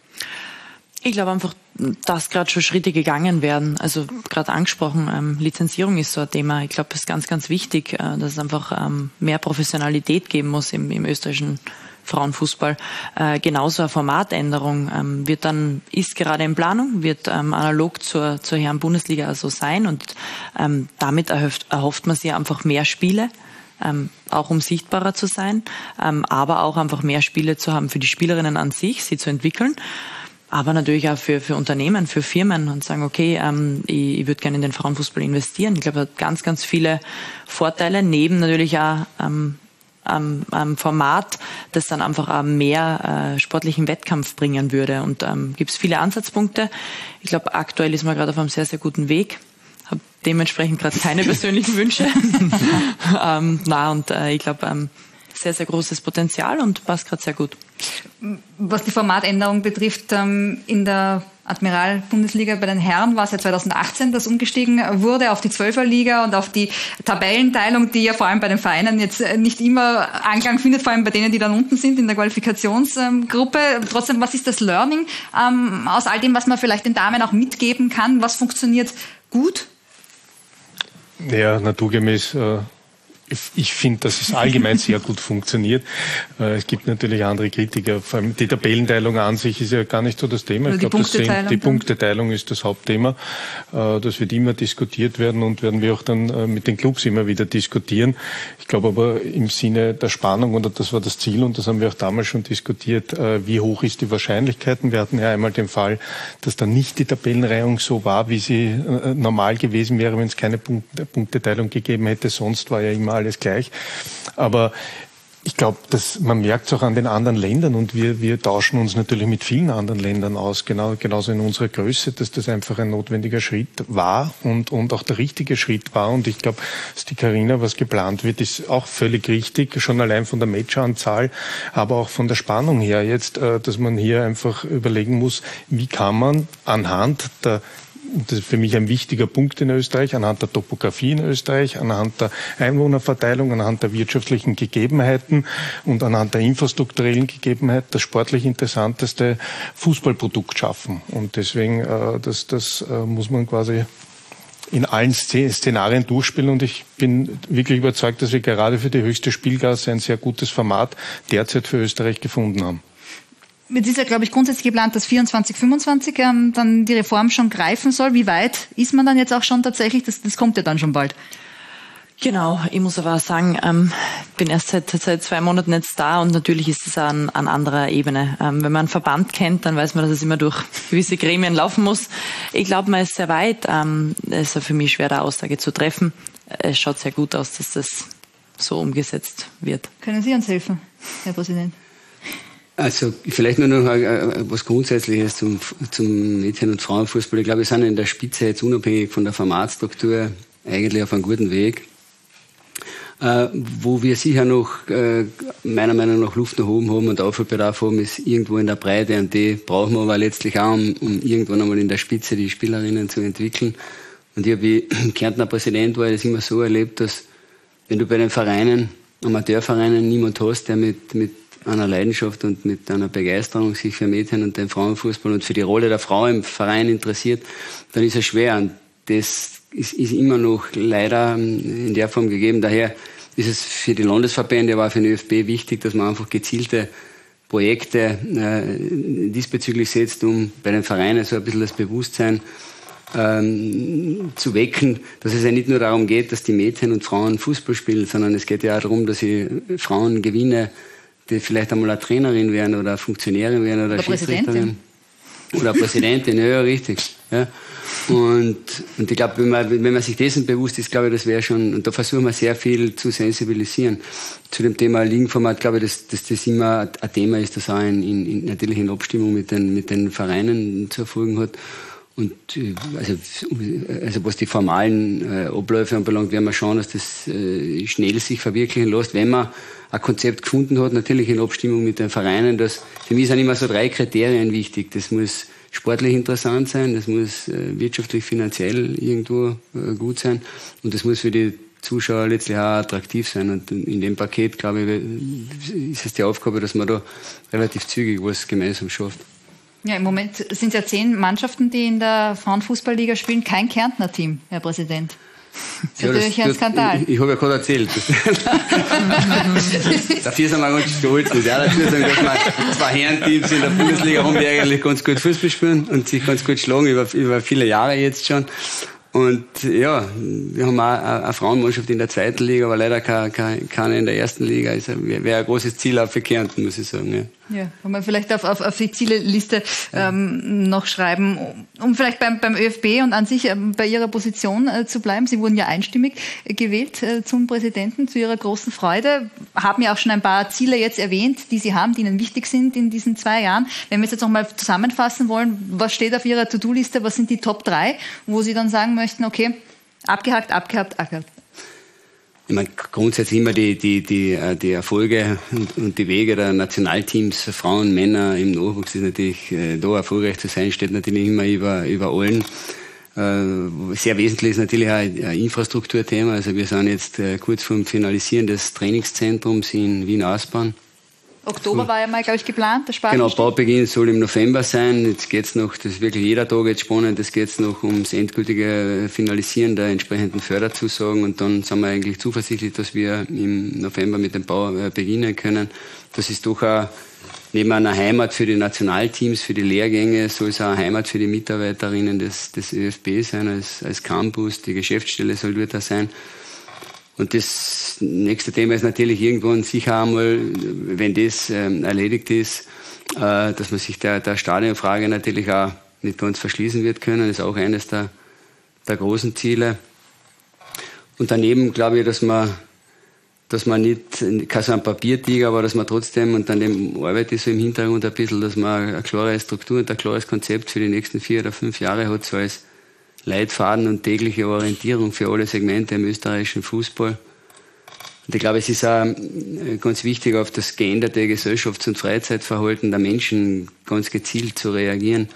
Ich glaube einfach, dass gerade schon Schritte gegangen werden. Also gerade angesprochen, ähm, Lizenzierung ist so ein Thema. Ich glaube, es ist ganz, ganz wichtig, äh, dass es einfach ähm, mehr Professionalität geben muss im, im österreichischen Frauenfußball. Äh, genauso eine Formatänderung ähm, wird dann, ist gerade in Planung, wird ähm, analog zur, zur Herren-Bundesliga also sein und ähm, damit erhofft, erhofft man sich einfach mehr Spiele, ähm, auch um sichtbarer zu sein, ähm, aber auch einfach mehr Spiele zu haben für die Spielerinnen an sich, sie zu entwickeln. Aber natürlich auch für, für Unternehmen, für Firmen und sagen, okay, ähm, ich, ich würde gerne in den Frauenfußball investieren. Ich glaube, das hat ganz, ganz viele Vorteile, neben natürlich auch ähm, ähm, ähm, Format, das dann einfach auch mehr äh, sportlichen Wettkampf bringen würde. Und ähm, gibt es viele Ansatzpunkte. Ich glaube, aktuell ist man gerade auf einem sehr, sehr guten Weg. Habe dementsprechend gerade keine persönlichen Wünsche. ähm, na und äh, ich glaube, ähm, sehr, sehr großes Potenzial und passt gerade sehr gut. Was die Formatänderung betrifft, ähm, in der Admiral-Bundesliga bei den Herren war es ja zweitausendachtzehn, dass umgestiegen wurde auf die Zwölferliga und auf die Tabellenteilung, die ja vor allem bei den Vereinen jetzt nicht immer Anklang findet, vor allem bei denen, die dann unten sind in der Qualifikationsgruppe. Trotzdem, was ist das Learning ähm, aus all dem, was man vielleicht den Damen auch mitgeben kann? Was funktioniert gut? Ja, naturgemäß äh Ich finde, dass es allgemein sehr gut funktioniert. Es gibt natürlich andere Kritiker. Vor allem die Tabellenteilung an sich ist ja gar nicht so das Thema. Ich glaube, die Punkteteilung ist das Hauptthema. Das wird immer diskutiert werden und werden wir auch dann mit den Clubs immer wieder diskutieren. Ich glaube aber im Sinne der Spannung, und das war das Ziel, und das haben wir auch damals schon diskutiert, wie hoch ist die Wahrscheinlichkeiten. Wir hatten ja einmal den Fall, dass dann nicht die Tabellenreihung so war, wie sie normal gewesen wäre, wenn es keine Punkteteilung gegeben hätte. Sonst war ja immer alles gleich. Aber ich glaube, dass man merkt es auch an den anderen Ländern, und wir, wir tauschen uns natürlich mit vielen anderen Ländern aus, genau, genauso in unserer Größe, dass das einfach ein notwendiger Schritt war und, und auch der richtige Schritt war. Und ich glaube, dass die Carina, was geplant wird, ist auch völlig richtig, schon allein von der Matchanzahl, aber auch von der Spannung her jetzt, dass man hier einfach überlegen muss, wie kann man anhand der das ist für mich ein wichtiger Punkt in Österreich, anhand der Topografie in Österreich, anhand der Einwohnerverteilung, anhand der wirtschaftlichen Gegebenheiten und anhand der infrastrukturellen Gegebenheit das sportlich interessanteste Fußballprodukt schaffen. Und deswegen, äh, das, das äh, muss man quasi in allen Szenarien durchspielen, und ich bin wirklich überzeugt, dass wir gerade für die höchste Spielklasse ein sehr gutes Format derzeit für Österreich gefunden haben. Jetzt ist ja, glaube ich, grundsätzlich geplant, dass vierundzwanzig, fünfundzwanzig ähm, dann die Reform schon greifen soll. Wie weit ist man dann jetzt auch schon tatsächlich? Das, das kommt ja dann schon bald. Genau, ich muss aber auch sagen, ähm, bin erst seit, seit zwei Monaten jetzt da, und natürlich ist es an, an anderer Ebene. Ähm, wenn man einen Verband kennt, dann weiß man, dass es immer durch gewisse Gremien laufen muss. Ich glaube, man ist sehr weit. Ähm, es ist für mich schwer, da Aussage zu treffen. Es schaut sehr gut aus, dass das so umgesetzt wird. Können Sie uns helfen, Herr Präsident? Also vielleicht nur noch was Grundsätzliches zum, zum Mädchen- und Frauenfußball. Ich glaube, wir sind in der Spitze jetzt unabhängig von der Formatstruktur eigentlich auf einem guten Weg. Äh, wo wir sicher noch äh, meiner Meinung nach Luft nach oben haben und Aufholbedarf haben, ist irgendwo in der Breite, und die brauchen wir aber letztlich auch, um, um irgendwann einmal in der Spitze die Spielerinnen zu entwickeln. Und ich habe, wie Kärntner Präsident war, das immer so erlebt, dass wenn du bei den Vereinen, Amateurvereinen, niemand hast, der mit, mit einer Leidenschaft und mit einer Begeisterung sich für Mädchen- und den Frauenfußball und für die Rolle der Frau im Verein interessiert, dann ist es schwer. Und das ist, ist immer noch leider in der Form gegeben. Daher ist es für die Landesverbände, aber auch für den ÖFB wichtig, dass man einfach gezielte Projekte äh, diesbezüglich setzt, um bei den Vereinen so ein bisschen das Bewusstsein ähm, zu wecken, dass es ja nicht nur darum geht, dass die Mädchen und Frauen Fußball spielen, sondern es geht ja auch darum, dass ich Frauen gewinne, die vielleicht einmal eine Trainerin werden oder eine Funktionärin werden oder, oder Schiedsrichterin. Oder Präsidentin, ja, richtig. Ja. Und, und ich glaube, wenn man, wenn man sich dessen bewusst ist, glaube ich, das wäre schon, und da versuchen wir sehr viel zu sensibilisieren. Zu dem Thema Ligenformat, glaube ich, dass, dass das immer ein Thema ist, das auch in, in, natürlich in Abstimmung mit den, mit den Vereinen zu erfolgen hat. Und also, also was die formalen äh, Abläufe anbelangt, werden wir schauen, dass das äh, schnell sich verwirklichen lässt, wenn man ein Konzept gefunden hat, natürlich in Abstimmung mit den Vereinen. Das, für mich sind immer so drei Kriterien wichtig. Das muss sportlich interessant sein, das muss äh, wirtschaftlich, finanziell irgendwo äh, gut sein, und das muss für die Zuschauer letztlich auch attraktiv sein. Und in dem Paket, glaube ich, ist es die Aufgabe, dass man da relativ zügig was gemeinsam schafft. Ja, im Moment sind es ja zehn Mannschaften, die in der Frauenfußballliga spielen, kein Kärntner Team, Herr Präsident. Das ist ja, natürlich das, ein Skandal. Ich, ich habe ja gerade erzählt. Dafür sind wir ganz stolz. Und ja, dazu sagen, dass wir zwei Herrenteams in der Bundesliga haben, die eigentlich ganz gut Fußball spielen und sich ganz gut schlagen, über, über viele Jahre jetzt schon. Und ja, wir haben auch eine Frauenmannschaft in der zweiten Liga, aber leider keine, keine in der ersten Liga. Also wäre ein großes Ziel auch für Kärnten, muss ich sagen. Ja. Ja, kann man vielleicht auf, auf, auf die Zieleliste ähm, noch schreiben, um vielleicht beim, beim ÖFB und an sich ähm, bei Ihrer Position äh, zu bleiben. Sie wurden ja einstimmig äh, gewählt äh, zum Präsidenten, zu Ihrer großen Freude. Haben ja auch schon ein paar Ziele jetzt erwähnt, die Sie haben, die Ihnen wichtig sind in diesen zwei Jahren. Wenn wir jetzt, jetzt noch mal zusammenfassen wollen, was steht auf Ihrer To-Do-Liste, was sind die Top drei, wo Sie dann sagen möchten, okay, abgehakt, abgehakt, abgehakt. Ich meine, grundsätzlich immer die, die, die, die Erfolge und, und die Wege der Nationalteams, Frauen, Männer im Nachwuchs ist natürlich, da erfolgreich zu sein, steht natürlich immer über, über allen. Sehr wesentlich ist natürlich auch ein Infrastrukturthema. Also wir sind jetzt kurz vor dem Finalisieren des Trainingszentrums in Wien-Ausbahn. Oktober war ja mal, glaube ich, geplant, der Spaten. Genau, Baubeginn soll im November sein. Jetzt geht's noch, das ist wirklich jeder Tag jetzt spannend, es geht noch ums endgültige Finalisieren der entsprechenden Förderzusagen und dann sind wir eigentlich zuversichtlich, dass wir im November mit dem Bau beginnen können. Das ist doch auch neben einer Heimat für die Nationalteams, für die Lehrgänge, soll es auch eine Heimat für die Mitarbeiterinnen des, des ÖFB sein, als, als Campus. Die Geschäftsstelle soll dort da sein. Und das nächste Thema ist natürlich irgendwann sicher einmal, wenn das ähm, erledigt ist, äh, dass man sich der, der Stadionfrage natürlich auch nicht ganz verschließen wird können. Das ist auch eines der, der großen Ziele. Und daneben glaube ich, dass man, dass man nicht, kein so ein Papiertiger, aber dass man trotzdem, und dann arbeitet so im Hintergrund ein bisschen, dass man eine klare Struktur und ein klares Konzept für die nächsten vier oder fünf Jahre hat, so als Leitfaden und tägliche Orientierung für alle Segmente im österreichischen Fußball. Und ich glaube, es ist auch ganz wichtig, auf das geänderte Gesellschafts- und Freizeitverhalten der Menschen ganz gezielt zu reagieren.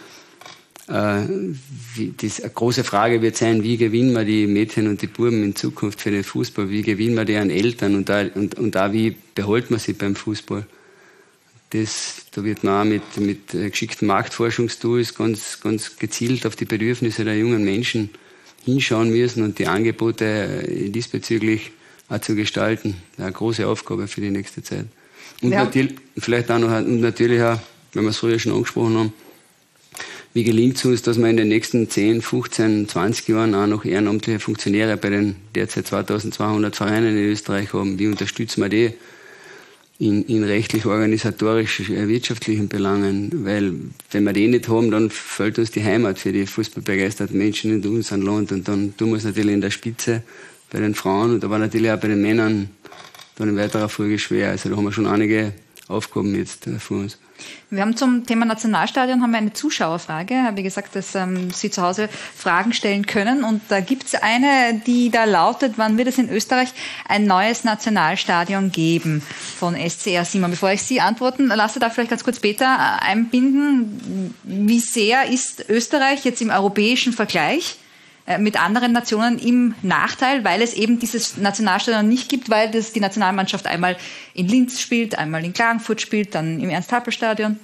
Die große Frage wird sein, wie gewinnen wir die Mädchen und die Buben in Zukunft für den Fußball? Wie gewinnen wir die an Eltern? Und da, und, und da wie behalten wir sie beim Fußball? Das, da wird man auch mit, mit geschickten Marktforschungstools ganz, ganz gezielt auf die Bedürfnisse der jungen Menschen hinschauen müssen und die Angebote diesbezüglich auch zu gestalten. Eine große Aufgabe für die nächste Zeit. Und ja. natürlich, vielleicht auch noch, und natürlich auch, wenn wir es früher schon angesprochen haben, wie gelingt es uns, dass wir in den nächsten zehn, fünfzehn, zwanzig Jahren auch noch ehrenamtliche Funktionäre bei den derzeit zweitausendzweihundert Vereinen in Österreich haben? Wie unterstützen wir die? In, in rechtlich, organisatorisch, wirtschaftlichen Belangen, weil wenn wir die nicht haben, dann fällt uns die Heimat für die fußballbegeisterten Menschen in unserem Land und dann tun wir es natürlich in der Spitze bei den Frauen und aber natürlich auch bei den Männern dann in weiterer Folge schwer. Also da haben wir schon einige Aufgaben jetzt äh, vor uns. Wir haben zum Thema Nationalstadion haben wir eine Zuschauerfrage. Ich habe gesagt, dass ähm, Sie zu Hause Fragen stellen können. Und da gibt es eine, die da lautet, wann wird es in Österreich ein neues Nationalstadion geben von S C R Simon? Bevor ich Sie antworten lasse, darf ich vielleicht ganz kurz Peter einbinden. Wie sehr ist Österreich jetzt im europäischen Vergleich mit anderen Nationen im Nachteil, weil es eben dieses Nationalstadion nicht gibt, weil das die Nationalmannschaft einmal in Linz spielt, einmal in Klagenfurt spielt, dann im Ernst-Happel-Stadion?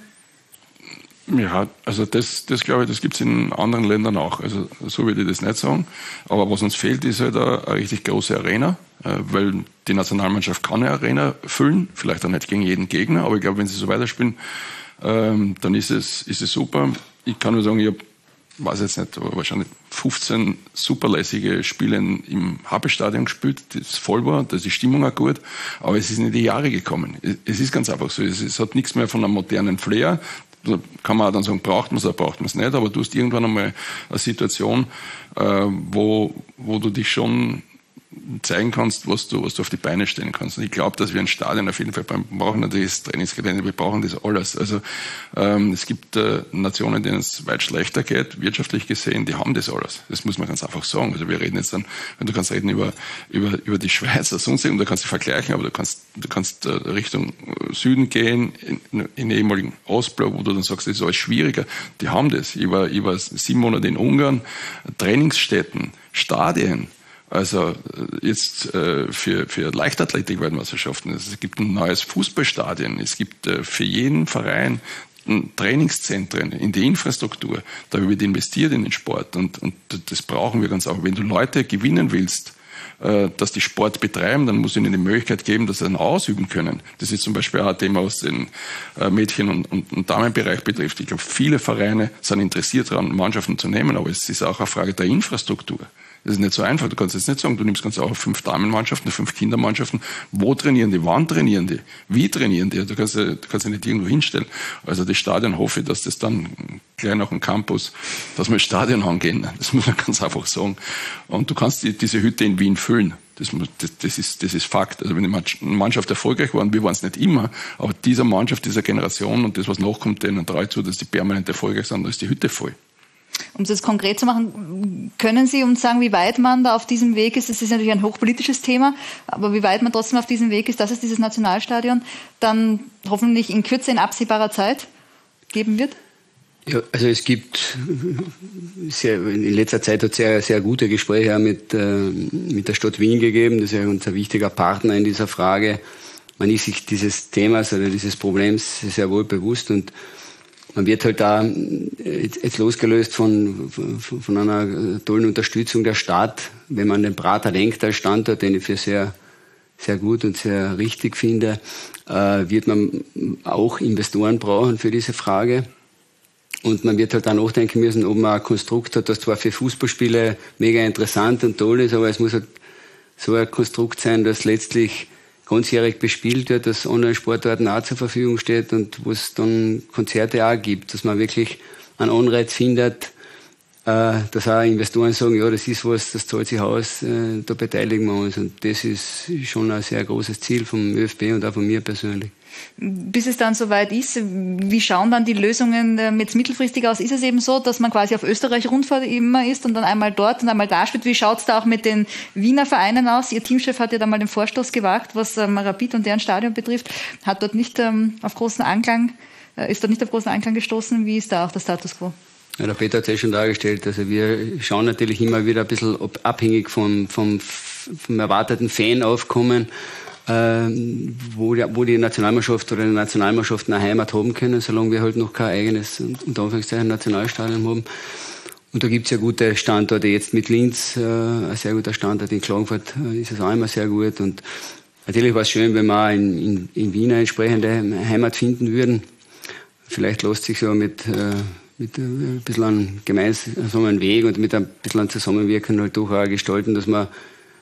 Ja, also das, das glaube ich, das gibt es in anderen Ländern auch. Also so würde ich das nicht sagen. Aber was uns fehlt, ist halt eine, eine richtig große Arena, weil die Nationalmannschaft kann eine Arena füllen, vielleicht auch nicht gegen jeden Gegner, aber ich glaube, wenn sie so weiterspielen, ähm, dann ist es, ist es super. Ich kann nur sagen, ich habe weiß jetzt nicht, aber wahrscheinlich fünfzehn superlässige Spiele im Happelstadion gespielt, das voll war, da ist die Stimmung auch gut, aber es ist nicht die Jahre gekommen. Es ist ganz einfach so, es, es hat nichts mehr von einem modernen Flair. Da kann man auch dann sagen, braucht man es oder braucht man es nicht, aber du hast irgendwann einmal eine Situation, äh, wo, wo du dich schon zeigen kannst, was du, was du auf die Beine stellen kannst. Und ich glaube, dass wir ein Stadion auf jeden Fall brauchen. Wir brauchen natürlich das Trainingsgelände, wir brauchen das alles. Also ähm, es gibt äh, Nationen, denen es weit schlechter geht, wirtschaftlich gesehen, die haben das alles. Das muss man ganz einfach sagen. Also wir reden jetzt dann, wenn du kannst reden über über über die Schweiz oder sonst irgendwas, du kannst dich vergleichen, aber du kannst du kannst äh, Richtung Süden gehen, in, in den ehemaligen Ostblock, wo du dann sagst, das ist alles schwieriger. Die haben das. Ich war, ich war sieben Monate in Ungarn, Trainingsstätten, Stadien. Also jetzt äh, für, für Leichtathletik-Weltmeisterschaften. Es gibt ein neues Fußballstadion. Es gibt äh, für jeden Verein Trainingszentren in die Infrastruktur. Da wird investiert in den Sport. Und, und das brauchen wir ganz auch. Wenn du Leute gewinnen willst, äh, dass die Sport betreiben, dann muss ihnen die Möglichkeit geben, dass sie dann ausüben können. Das ist zum Beispiel auch ein Thema, was den äh, Mädchen- und, und, und Damenbereich betrifft. Ich glaube, viele Vereine sind interessiert daran, Mannschaften zu nehmen, aber es ist auch eine Frage der Infrastruktur. Das ist nicht so einfach. Du kannst jetzt nicht sagen, du nimmst ganz auch fünf Damenmannschaften, fünf Kindermannschaften. Wo trainieren die? Wann trainieren die? Wie trainieren die? Du kannst ja, du kannst ja nicht irgendwo hinstellen. Also das Stadion hoffe ich, dass das dann gleich nach dem Campus, dass wir ins Stadion angehen. Das muss man ganz einfach sagen. Und du kannst die, diese Hütte in Wien füllen. Das, das, das, ist, das ist Fakt. Also wenn die Mannschaft erfolgreich war, wir waren es nicht immer, aber dieser Mannschaft, dieser Generation und das, was nachkommt, denen traue ich zu, dass die permanent erfolgreich sind, da ist die Hütte voll. Um es jetzt konkret zu machen, können Sie uns sagen, wie weit man da auf diesem Weg ist? Es ist natürlich ein hochpolitisches Thema, aber wie weit man trotzdem auf diesem Weg ist, dass es dieses Nationalstadion dann hoffentlich in Kürze, in absehbarer Zeit geben wird? Ja, also es gibt sehr, in letzter Zeit hat es sehr, sehr gute Gespräche auch mit, äh, mit der Stadt Wien gegeben. Das ist ja unser wichtiger Partner in dieser Frage. Man ist sich dieses Themas oder dieses Problems sehr wohl bewusst und man wird halt da jetzt losgelöst von, von, von einer tollen Unterstützung der Stadt, wenn man den Prater denkt als Standort, den ich für sehr, sehr gut und sehr richtig finde, äh, wird man auch Investoren brauchen für diese Frage. Und man wird halt auch nachdenken müssen, ob man ein Konstrukt hat, das zwar für Fußballspiele mega interessant und toll ist, aber es muss halt so ein Konstrukt sein, das letztlich ganzjährig bespielt wird, dass Online-Sportarten auch zur Verfügung steht und wo es dann Konzerte auch gibt, dass man wirklich einen Anreiz findet, äh, dass auch Investoren sagen, ja, das ist was, das zahlt sich aus, äh, da beteiligen wir uns. Und das ist schon ein sehr großes Ziel vom ÖFB und auch von mir persönlich. Bis es dann soweit ist, wie schauen dann die Lösungen jetzt mittelfristig aus? Ist es eben so, dass man quasi auf Österreich Rundfahrt immer ist und dann einmal dort und einmal da spielt? Wie schaut es da auch mit den Wiener Vereinen aus? Ihr Teamchef hat ja da mal den Vorstoß gewagt, was ähm, Rapid und deren Stadion betrifft, hat dort nicht ähm, auf großen Anklang, äh, ist dort nicht auf großen Anklang gestoßen. Wie ist da auch der Status quo? Ja, der Peter hat es ja schon dargestellt. Also wir schauen natürlich immer wieder ein bisschen abhängig vom, vom, vom erwarteten Fanaufkommen, Wo die, wo die Nationalmannschaft oder die Nationalmannschaften eine Heimat haben können, solange wir halt noch kein eigenes, unter Anführungszeichen, Nationalstadion haben. Und da gibt's ja gute Standorte. Jetzt mit Linz, äh, ein sehr guter Standort. In Klagenfurt äh, ist es auch immer sehr gut. Und natürlich war es schön, wenn wir in, in, in Wien eine entsprechende Heimat finden würden. Vielleicht lässt sich so mit, äh, mit äh, ein bisschen einem gemeinsamen Weg und mit ein bisschen einem Zusammenwirken halt doch auch gestalten, dass man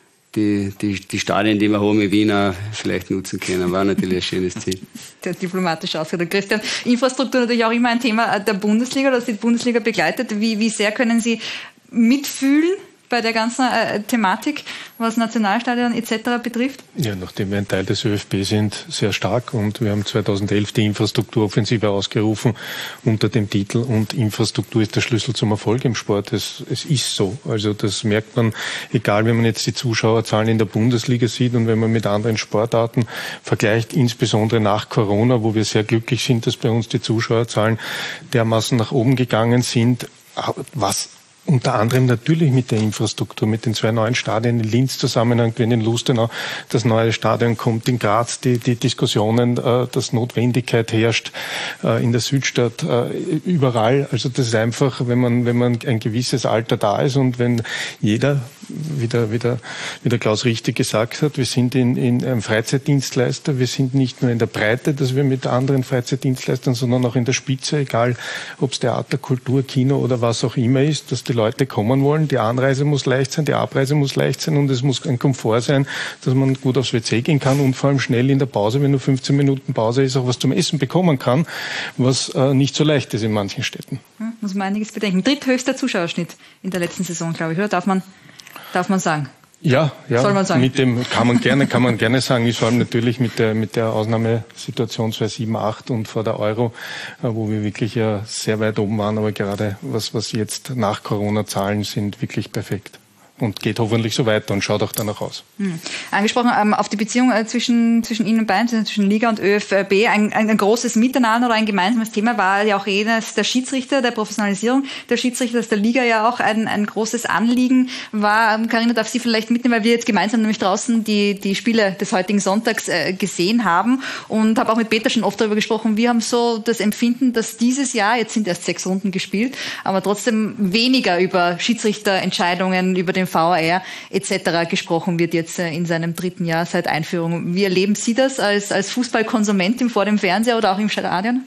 Die, die, die Stadien, die wir haben in Wien, auch vielleicht nutzen können. War natürlich ein schönes Ziel. Der diplomatisch ausgedrückt. Christian, Infrastruktur natürlich auch immer ein Thema der Bundesliga, das die Bundesliga begleitet. Wie, wie sehr können Sie mitfühlen bei der ganzen äh, Thematik, was Nationalstadion et cetera betrifft? Ja, nachdem wir ein Teil des ÖFB sind, sehr stark, und wir haben zweitausendelf die Infrastrukturoffensive ausgerufen unter dem Titel "Und Infrastruktur ist der Schlüssel zum Erfolg im Sport". Es, es ist so. Also das merkt man, egal wenn man jetzt die Zuschauerzahlen in der Bundesliga sieht und wenn man mit anderen Sportarten vergleicht, insbesondere nach Corona, wo wir sehr glücklich sind, dass bei uns die Zuschauerzahlen dermaßen nach oben gegangen sind, was unter anderem natürlich mit der Infrastruktur, mit den zwei neuen Stadien in Linz zusammenhängt, wenn in Lustenau das neue Stadion kommt, in Graz die, die Diskussionen, äh, dass Notwendigkeit herrscht, äh, in der Südstadt, äh, überall. Also das ist einfach, wenn man, wenn man ein gewisses Alter da ist und wenn jeder, wie der, wie der, wie der Klaus richtig gesagt hat, wir sind in, in einem Freizeitdienstleister, wir sind nicht nur in der Breite, dass wir mit anderen Freizeitdienstleistern, sondern auch in der Spitze, egal ob es Theater, Kultur, Kino oder was auch immer ist, dass die Leute kommen wollen. Die Anreise muss leicht sein, die Abreise muss leicht sein und es muss ein Komfort sein, dass man gut aufs W C gehen kann und vor allem schnell in der Pause, wenn nur fünfzehn Minuten Pause ist, auch was zum Essen bekommen kann, was äh, nicht so leicht ist in manchen Städten. Hm, muss man einiges bedenken. Dritthöchster Zuschauerschnitt in der letzten Saison, glaube ich, oder? Darf man, darf man sagen? Ja, ja. Soll man sagen? Mit dem kann man gerne, kann man gerne sagen. Ist vor allem natürlich mit der, mit der Ausnahmesituation zweitausendsieben, acht und vor der Euro, wo wir wirklich ja sehr weit oben waren. Aber gerade was, was jetzt nach Corona Zahlen sind, wirklich perfekt. Und geht hoffentlich so weiter und schaut auch danach aus. Hm. Angesprochen ähm, auf die Beziehung äh, zwischen, zwischen Ihnen beiden, zwischen Liga und ÖFB. Ein, ein, ein großes Miteinander oder ein gemeinsames Thema war ja auch jenes der Schiedsrichter, der Professionalisierung der Schiedsrichter, das der Liga ja auch ein, ein großes Anliegen war. Carina, darf Sie vielleicht mitnehmen, weil wir jetzt gemeinsam nämlich draußen die, die Spiele des heutigen Sonntags äh, gesehen haben und habe auch mit Peter schon oft darüber gesprochen. Wir haben so das Empfinden, dass dieses Jahr, jetzt sind erst sechs Runden gespielt, aber trotzdem weniger über Schiedsrichterentscheidungen, über den V A R et cetera gesprochen wird jetzt in seinem dritten Jahr seit Einführung. Wie erleben Sie das als, als Fußballkonsumentin vor dem Fernseher oder auch im Stadion?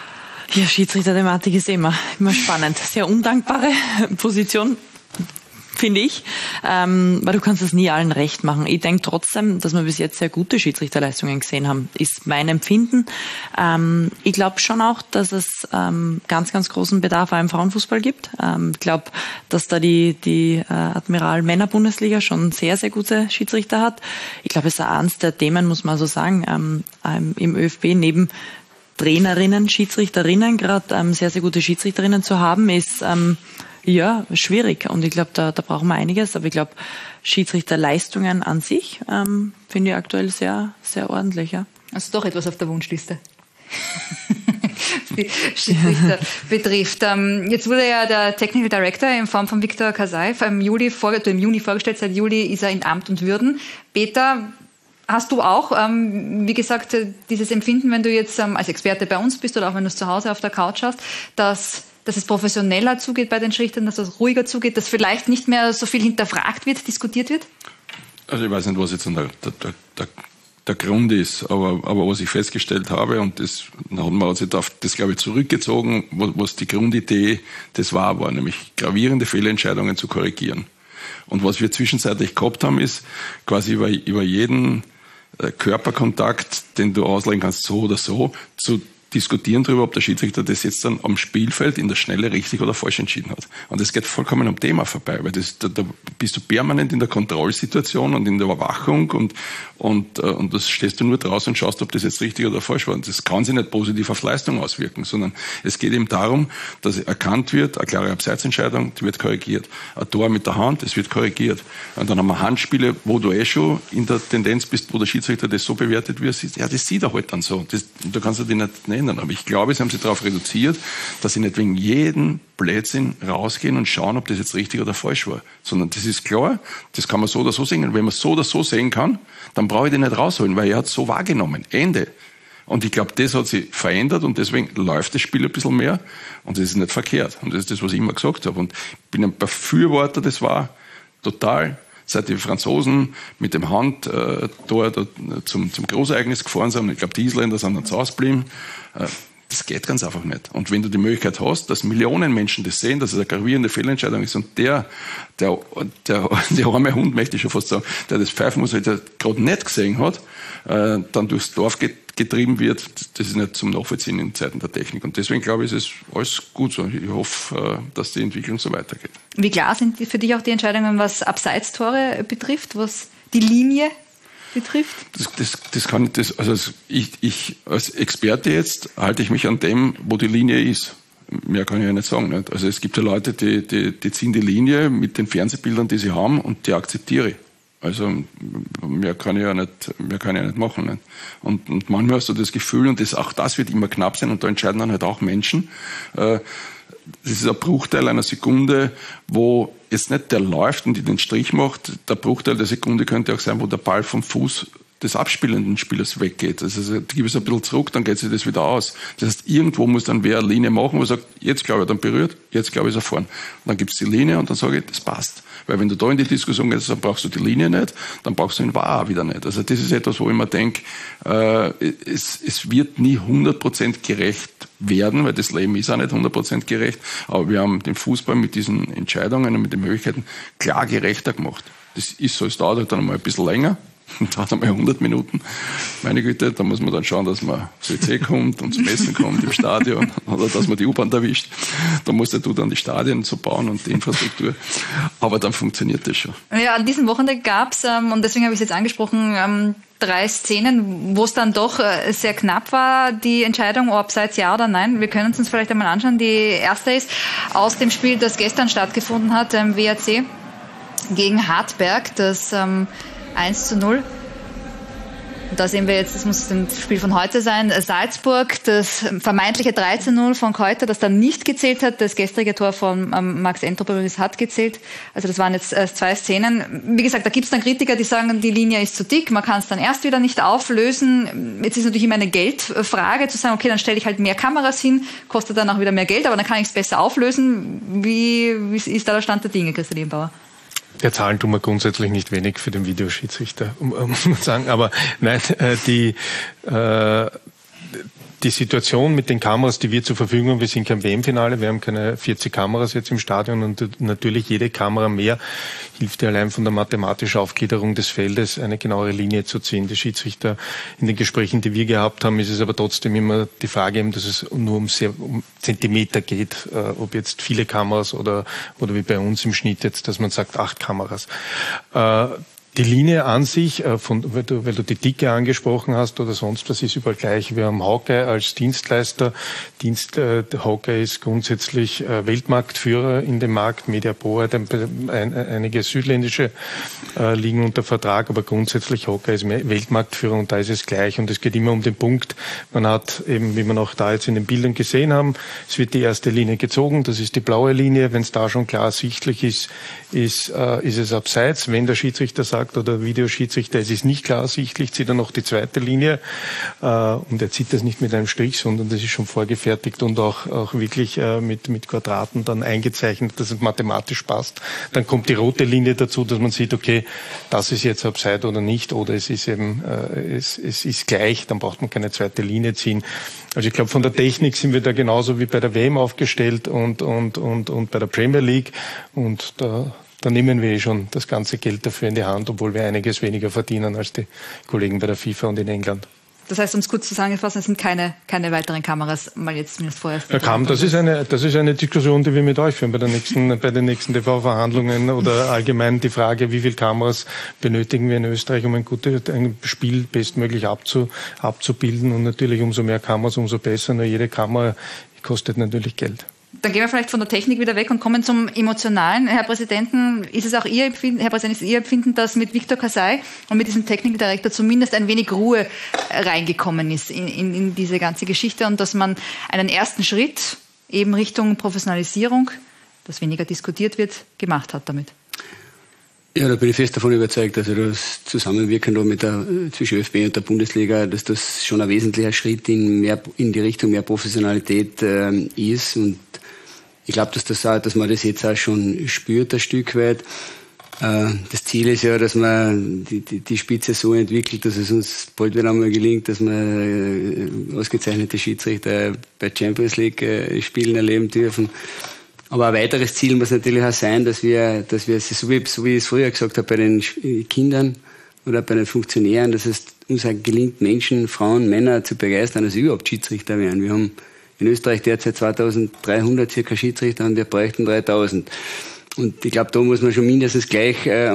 Ja, Schiedsrichter-Thematik ist immer, immer spannend. Sehr undankbare Position. finde ich, ähm, weil du kannst es nie allen recht machen. Ich denke trotzdem, dass wir bis jetzt sehr gute Schiedsrichterleistungen gesehen haben, ist mein Empfinden. Ähm, ich glaube schon auch, dass es ähm, ganz, ganz großen Bedarf auch im Frauenfußball gibt. Ähm, ich glaube, dass da die, die äh, Admiral Männer-Bundesliga schon sehr, sehr gute Schiedsrichter hat. Ich glaube, es ist eines der Themen, muss man so sagen, ähm, im ÖFB neben Trainerinnen, Schiedsrichterinnen, gerade ähm, sehr, sehr gute Schiedsrichterinnen zu haben, ist ähm, ja schwierig. Und ich glaube, da, da brauchen wir einiges. Aber ich glaube, Schiedsrichterleistungen an sich ähm, finde ich aktuell sehr, sehr ordentlich. Ja. Also doch etwas auf der Wunschliste. Die Schiedsrichter betrifft. Ähm, jetzt wurde ja der Technical Director in Form von Viktor Kasayev im Juli, vor, im Juni vorgestellt. Seit Juli ist er in Amt und Würden. Peter, hast du auch, ähm, wie gesagt, dieses Empfinden, wenn du jetzt ähm, als Experte bei uns bist oder auch wenn du es zu Hause auf der Couch hast, dass, dass es professioneller zugeht bei den Schrichtern, dass es ruhiger zugeht, dass vielleicht nicht mehr so viel hinterfragt wird, diskutiert wird? Also ich weiß nicht, was jetzt der, der, der, der Grund ist, aber, aber was ich festgestellt habe, und das hat man sich auf das, glaube ich, zurückgezogen, was, was die Grundidee des war, war nämlich gravierende Fehlentscheidungen zu korrigieren. Und was wir zwischenzeitlich gehabt haben, ist quasi über, über jeden Körperkontakt, den du auslegen kannst, so oder so, zu diskutieren darüber, ob der Schiedsrichter das jetzt dann am Spielfeld in der Schnelle richtig oder falsch entschieden hat. Und das geht vollkommen am Thema vorbei, weil das, da, da bist du permanent in der Kontrollsituation und in der Überwachung und, und, und das stehst du nur draußen und schaust, ob das jetzt richtig oder falsch war. Und das kann sich nicht positiv auf Leistung auswirken, sondern es geht eben darum, dass erkannt wird, eine klare Abseitsentscheidung, die wird korrigiert. Ein Tor mit der Hand, es wird korrigiert. Und dann haben wir Handspiele, wo du eh schon in der Tendenz bist, wo der Schiedsrichter das so bewertet wird, ja, das sieht er halt dann so. Das, da kannst du dich nicht nennen. Aber ich glaube, sie haben sich darauf reduziert, dass sie nicht wegen jedem Blödsinn rausgehen und schauen, ob das jetzt richtig oder falsch war. Sondern das ist klar, das kann man so oder so sehen. Und wenn man so oder so sehen kann, dann brauche ich den nicht rausholen, weil er hat es so wahrgenommen. Ende. Und ich glaube, das hat sich verändert und deswegen läuft das Spiel ein bisschen mehr. Und das ist nicht verkehrt. Und das ist das, was ich immer gesagt habe. Und ich bin ein Befürworter, das war total, seit die Franzosen mit dem Handtor äh, zum, zum Großereignis gefahren sind. Ich glaube, die Isländer sind dann zu Hause geblieben. Äh, das geht ganz einfach nicht. Und wenn du die Möglichkeit hast, dass Millionen Menschen das sehen, dass es eine gravierende Fehlentscheidung ist und der, der, der, der arme Hund, möchte ich schon fast sagen, der das pfeifen muss, weil der gerade nicht gesehen hat, äh, dann durchs Dorf geht, getrieben wird, das ist nicht zum Nachvollziehen in Zeiten der Technik. Und deswegen glaube ich, ist es alles gut so. Ich hoffe, dass die Entwicklung so weitergeht. Wie klar sind für dich auch die Entscheidungen, was Abseitstore betrifft, was die Linie betrifft? Das, das, das kann ich, das, also ich, ich als Experte jetzt halte ich mich an dem, wo die Linie ist. Mehr kann ich ja nicht sagen. Nicht? Also es gibt ja Leute, die, die, die ziehen die Linie mit den Fernsehbildern, die sie haben, und die akzeptiere ich. Also mehr kann ich ja nicht, mehr kann ich ja nicht machen. Nicht? Und, und manchmal hast du das Gefühl, und das, auch das wird immer knapp sein, und da entscheiden dann halt auch Menschen. Äh, das ist ein Bruchteil einer Sekunde, wo jetzt nicht der läuft und den Strich macht. Der Bruchteil der Sekunde könnte auch sein, wo der Ball vom Fuß des abspielenden Spielers weggeht. Also da gibt es ein bisschen zurück, dann geht sich das wieder aus. Das heißt, irgendwo muss dann wer eine Linie machen, wo er sagt, jetzt glaube ich, dann berührt, jetzt glaube ich, ist er vorn. Und dann gibt es die Linie und dann sage ich, das passt. Weil wenn du da in die Diskussion gehst, dann brauchst du die Linie nicht, dann brauchst du den V A R wieder nicht. Also das ist etwas, wo ich mir denke, äh, es, es wird nie hundert Prozent gerecht werden, weil das Leben ist auch nicht hundert Prozent gerecht, aber wir haben den Fußball mit diesen Entscheidungen und mit den Möglichkeiten klar gerechter gemacht. Das ist so, es dauert halt dann mal ein bisschen länger. dauert einmal hundert Minuten. Meine Güte, da muss man dann schauen, dass man aufs W C kommt und zum Essen kommt im Stadion oder dass man die U-Bahn erwischt. Da musst du dann die Stadien zu bauen und die Infrastruktur. Aber dann funktioniert das schon. Ja, an diesem Wochenende gab es, ähm, und deswegen habe ich es jetzt angesprochen, ähm, drei Szenen, wo es dann doch äh, sehr knapp war, die Entscheidung, ob abseits ja oder nein. Wir können uns das vielleicht einmal anschauen. Die erste ist aus dem Spiel, das gestern stattgefunden hat, ähm, W A C gegen Hartberg, das ähm, eins zu null. Und da sehen wir jetzt, das muss das Spiel von heute sein, Salzburg, das vermeintliche drei zu null von Keuter, das dann nicht gezählt hat. Das gestrige Tor von ähm, Max Entropoulos hat gezählt. Also das waren jetzt äh, zwei Szenen. Wie gesagt, da gibt es dann Kritiker, die sagen, die Linie ist zu dick, man kann es dann erst wieder nicht auflösen. Jetzt ist natürlich immer eine Geldfrage, zu sagen, okay, dann stelle ich halt mehr Kameras hin, kostet dann auch wieder mehr Geld, aber dann kann ich es besser auflösen. Wie, wie ist da der Stand der Dinge, Christian Ebenbauer? Ja, zahlen tun wir grundsätzlich nicht wenig für den Videoschiedsrichter, muss man sagen. Aber nein, äh, die, äh, die Situation mit den Kameras, die wir zur Verfügung haben, wir sind kein W M-Finale, wir haben keine vierzig Kameras jetzt im Stadion und natürlich jede Kamera mehr hilft dir allein von der mathematischen Aufgliederung des Feldes eine genauere Linie zu ziehen. Die Schiedsrichter in den Gesprächen, die wir gehabt haben, ist es aber trotzdem immer die Frage, eben, dass es nur um, sehr, um Zentimeter geht, äh, ob jetzt viele Kameras oder, oder wie bei uns im Schnitt jetzt, dass man sagt acht Kameras. Äh, Die Linie an sich, von, weil, du, weil du die Dicke angesprochen hast oder sonst was, ist überall gleich. Wir haben Hawkeye als Dienstleister. Dienst, äh, Hawkeye ist grundsätzlich äh, Weltmarktführer in dem Markt. Mediapro hat ein, ein, einige südländische äh, liegen unter Vertrag, aber grundsätzlich Hawkeye ist Weltmarktführer und da ist es gleich. Und es geht immer um den Punkt, man hat eben, wie man auch da jetzt in den Bildern gesehen haben, es wird die erste Linie gezogen, das ist die blaue Linie. Wenn es da schon klar sichtlich ist, ist, äh, ist es abseits. Wenn der Schiedsrichter sagt, oder Videoschiedsrichter, es ist nicht klar ersichtlich, zieht er noch die zweite Linie äh, und er zieht das nicht mit einem Strich, sondern das ist schon vorgefertigt und auch, auch wirklich äh, mit, mit Quadraten dann eingezeichnet, dass es mathematisch passt. Dann kommt die rote Linie dazu, dass man sieht, okay, das ist jetzt Abseits oder nicht, oder es ist eben, äh, es, es ist gleich, dann braucht man keine zweite Linie ziehen. Also ich glaube, von der Technik sind wir da genauso wie bei der W M aufgestellt und, und, und, und bei der Premier League und da Da nehmen wir eh schon das ganze Geld dafür in die Hand, obwohl wir einiges weniger verdienen als die Kollegen bei der FIFA und in England. Das heißt, um es kurz zusammenzufassen, es sind keine, keine weiteren Kameras, mal jetzt zumindest vorerst. Ja, kam, das ist eine, das ist eine Diskussion, die wir mit euch führen bei der nächsten, bei den nächsten T V-Verhandlungen oder allgemein die Frage, wie viele Kameras benötigen wir in Österreich, um ein gutes, ein Spiel bestmöglich abzu, abzubilden. Und natürlich umso mehr Kameras, umso besser. Nur jede Kamera kostet natürlich Geld. Dann gehen wir vielleicht von der Technik wieder weg und kommen zum Emotionalen. Herr Präsidenten, ist es auch Ihr Empfinden, Herr Präsident, ist es Ihr Empfinden, dass mit Viktor Kasaï und mit diesem Technikdirektor zumindest ein wenig Ruhe reingekommen ist in, in, in diese ganze Geschichte und dass man einen ersten Schritt eben Richtung Professionalisierung, dass weniger diskutiert wird, gemacht hat damit? Ja, da bin ich fest davon überzeugt, also das Zusammenwirken da mit der, zwischen ÖFB und der Bundesliga, dass das schon ein wesentlicher Schritt in, mehr, in die Richtung mehr Professionalität äh, ist. Und ich glaube, dass, das auch, dass man das jetzt auch schon spürt, ein Stück weit. Äh, das Ziel ist ja, dass man die, die, die Spitze so entwickelt, dass es uns bald wieder einmal gelingt, dass wir äh, ausgezeichnete Schiedsrichter bei Champions League äh, Spielen erleben dürfen. Aber ein weiteres Ziel muss natürlich auch sein, dass wir, dass wir, so wie, so wie ich es früher gesagt habe, bei den Kindern oder bei den Funktionären, dass es uns auch gelingt, Menschen, Frauen, Männer zu begeistern, dass sie überhaupt Schiedsrichter werden. Wir haben in Österreich derzeit zweitausenddreihundert circa Schiedsrichter und wir bräuchten dreitausend. Und ich glaube, da muss man schon mindestens gleich äh,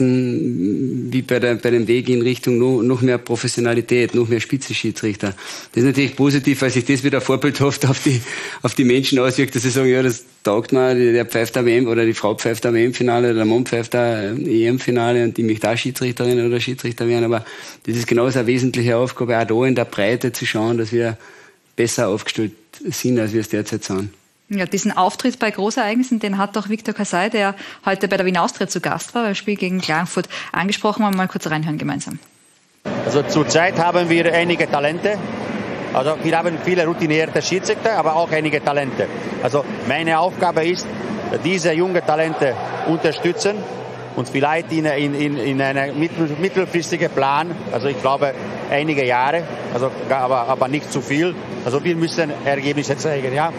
ansetzen, wie bei, der, bei dem Weg in Richtung no, noch mehr Professionalität, noch mehr Spitzenschiedsrichter. Das ist natürlich positiv, weil sich das wieder vorbildhaft auf die, auf die Menschen auswirkt, dass sie sagen, ja, das taugt mir, der pfeift der W M oder die Frau pfeift der W M-Finale oder der Mann pfeift der E M-Finale und die möchte auch Schiedsrichterin oder Schiedsrichter werden. Aber das ist genauso eine wesentliche Aufgabe, auch da in der Breite zu schauen, dass wir besser aufgestellt sind, als wir es derzeit sind. Ja, diesen Auftritt bei Großereignissen, den hat auch Viktor Kasaï, der heute bei der Wien Austria zu Gast war, beim Spiel gegen Klagenfurt, angesprochen. Wir mal kurz reinhören gemeinsam. Also zurzeit haben wir einige Talente. Also wir haben viele routinierte Schiedsrichter, aber auch einige Talente. Also meine Aufgabe ist, diese jungen Talente unterstützen und vielleicht in, in, in einen mittelfristigen Plan, also ich glaube einige Jahre, also, aber, aber nicht zu viel. Also wir müssen Ergebnisse zeigen, ja.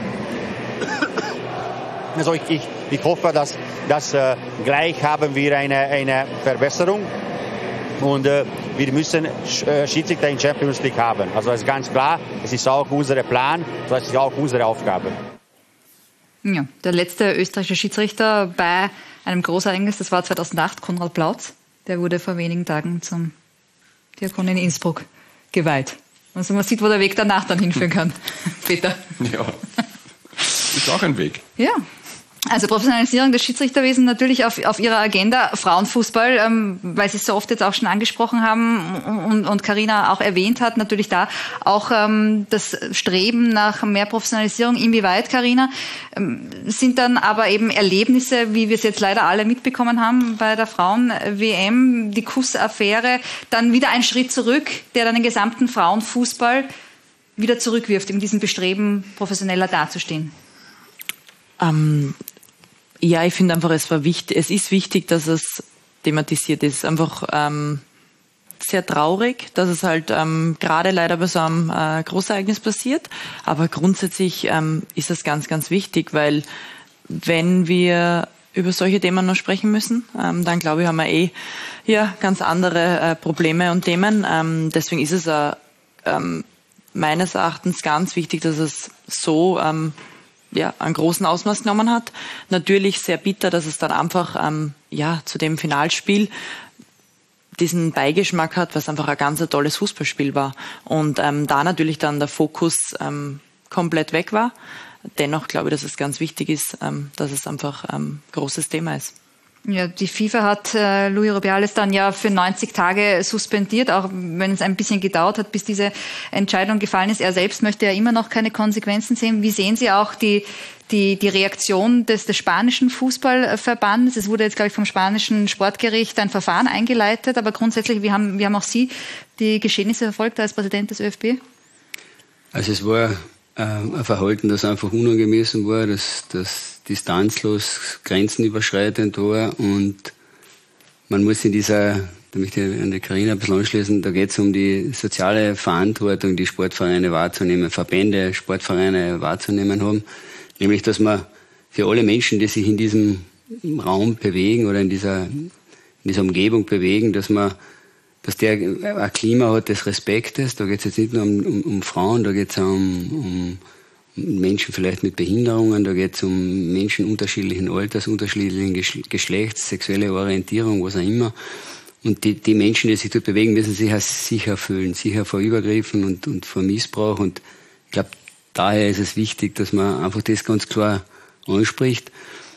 Also ich, ich, ich hoffe, dass, dass äh, gleich haben wir eine, eine Verbesserung und äh, wir müssen äh, Schiedsrichter in Champions League haben. Also das ist ganz klar, es ist auch unser Plan, das ist auch unsere Aufgabe. Ja, der letzte österreichische Schiedsrichter bei einem Großereignis, das war zweitausendacht, Konrad Plautz, der wurde vor wenigen Tagen zum Diakon in Innsbruck geweiht. Also man sieht, wo der Weg danach dann hinführen kann. Peter. Ja, ist auch ein Weg. Ja. Also Professionalisierung des Schiedsrichterwesens natürlich auf, auf Ihrer Agenda. Frauenfußball, ähm, weil Sie es so oft jetzt auch schon angesprochen haben und Carina auch erwähnt hat, natürlich da auch ähm, das Streben nach mehr Professionalisierung. Inwieweit, Carina, ähm, sind dann aber eben Erlebnisse, wie wir es jetzt leider alle mitbekommen haben bei der Frauen-W M, die Kussaffäre, dann wieder ein Schritt zurück, der dann den gesamten Frauenfußball wieder zurückwirft, in diesem Bestreben, professioneller dazustehen? Ähm, ja, ich finde einfach, es war wichtig, es ist wichtig, dass es thematisiert ist. Einfach, ähm, sehr traurig, dass es halt ähm, gerade leider bei so einem äh, Großereignis passiert. Aber grundsätzlich ähm, ist das ganz, ganz wichtig, weil wenn wir über solche Themen noch sprechen müssen, ähm, dann glaube ich, haben wir eh ja, ganz andere äh, Probleme und Themen. Ähm, deswegen ist es äh, ähm, meines Erachtens ganz wichtig, dass es so ähm, ja, einen großen Ausmaß genommen hat. Natürlich sehr bitter, dass es dann einfach ähm, ja, zu dem Finalspiel diesen Beigeschmack hat, was einfach ein ganz ein tolles Fußballspiel war. Und ähm, da natürlich dann der Fokus ähm, komplett weg war. Dennoch glaube ich, dass es ganz wichtig ist, ähm, dass es einfach ein ähm, großes Thema ist. Ja, die FIFA hat äh, Luis Rubiales dann ja für neunzig Tage suspendiert, auch wenn es ein bisschen gedauert hat, bis diese Entscheidung gefallen ist. Er selbst möchte ja immer noch keine Konsequenzen sehen. Wie sehen Sie auch die die die Reaktion des, des spanischen Fußballverbandes? Es wurde jetzt, glaube ich, vom spanischen Sportgericht ein Verfahren eingeleitet, aber grundsätzlich, wie haben, wie haben auch Sie die Geschehnisse verfolgt als Präsident des ÖFB? Also es war äh, ein Verhalten, das einfach unangemessen war, das, das distanzlos, grenzenüberschreitend war, und man muss in dieser, da möchte ich an der Carina ein bisschen anschließen, da geht es um die soziale Verantwortung, die Sportvereine wahrzunehmen, Verbände, Sportvereine wahrzunehmen haben. Nämlich, dass man für alle Menschen, die sich in diesem Raum bewegen oder in dieser, in dieser Umgebung bewegen, dass man, dass der ein Klima hat des Respektes. Da geht es jetzt nicht nur um, um, um Frauen, da geht es auch um, um Menschen vielleicht mit Behinderungen, da geht es um Menschen unterschiedlichen Alters, unterschiedlichen Geschlechts, sexuelle Orientierung, was auch immer. Und die, die Menschen, die sich dort bewegen, müssen sich auch sicher fühlen, sicher vor Übergriffen und, und vor Missbrauch. Und ich glaube, daher ist es wichtig, dass man einfach das ganz klar anspricht.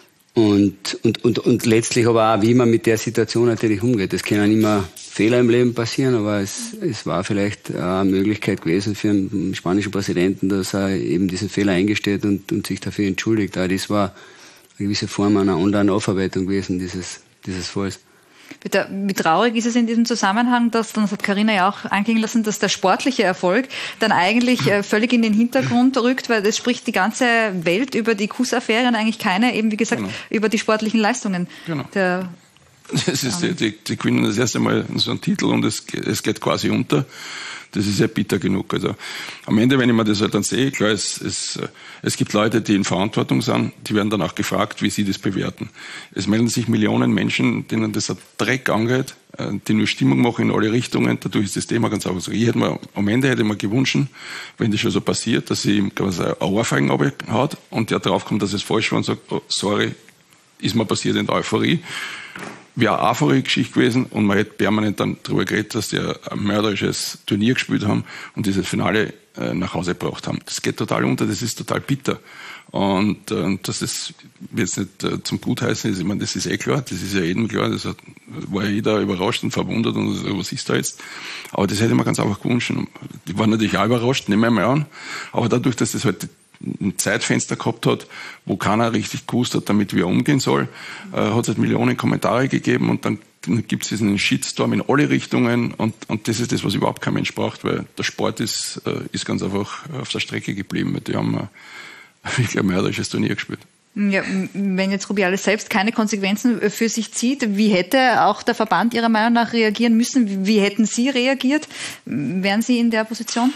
Und, und, und, und letztlich aber auch, wie man mit der Situation natürlich umgeht. Es können immer Fehler im Leben passieren, aber es, es war vielleicht eine Möglichkeit gewesen für einen spanischen Präsidenten, dass er eben diesen Fehler eingesteht und, und sich dafür entschuldigt. Auch das war eine gewisse Form einer anderen Aufarbeitung gewesen, dieses, dieses Falls. Bitte, wie traurig ist es in diesem Zusammenhang, dass, das hat Carina ja auch anklingen lassen, dass der sportliche Erfolg dann eigentlich äh, völlig in den Hintergrund rückt, weil es spricht die ganze Welt über die Kuss-Affäre und eigentlich keine, eben wie gesagt, genau, über die sportlichen Leistungen. Genau. Der das ist die, die, die gewinnen das erste Mal so einen Titel und es, es geht quasi unter. Das ist ja bitter genug. Also am Ende, wenn ich mir das halt dann sehe, klar, es, es, es gibt Leute, die in Verantwortung sind, die werden dann auch gefragt, wie sie das bewerten. Es melden sich Millionen Menschen, denen das ein Dreck angeht, die nur Stimmung machen in alle Richtungen. Dadurch ist das Thema ganz einfach so. Ich hätte mir, am Ende hätte ich mir gewünscht, wenn das schon so passiert, dass sie ihm quasi eine Ohrfeigen abhaut und der draufkommt, dass es falsch war und sagt, oh, sorry, ist mir passiert in der Euphorie. Wäre eine einfache Geschichte gewesen und man hätte permanent dann darüber geredet, dass die ein mörderisches Turnier gespielt haben und dieses Finale äh, nach Hause gebracht haben. Das geht total unter, das ist total bitter. Und äh, dass das jetzt nicht äh, zum Gutheißen ist, ich meine, das ist eh klar, das ist ja jedem klar, das hat, war ja jeder überrascht und verwundert und so, was ist da jetzt? Aber das hätte ich mir ganz einfach gewünscht. Die waren natürlich auch überrascht, nehmen wir mal an, aber dadurch, dass das halt ein Zeitfenster gehabt hat, wo keiner richtig gewusst hat, damit wie er umgehen soll, äh, hat es halt Millionen Kommentare gegeben und dann gibt es diesen Shitstorm in alle Richtungen und, und das ist das, was überhaupt kein Mensch braucht, weil der Sport ist, äh, ist ganz einfach auf der Strecke geblieben. Die haben äh, wirklich ein mörderisches Turnier gespielt. Ja, wenn jetzt Rubiales selbst keine Konsequenzen für sich zieht, wie hätte auch der Verband Ihrer Meinung nach reagieren müssen? Wie hätten Sie reagiert? Wären Sie in der Position?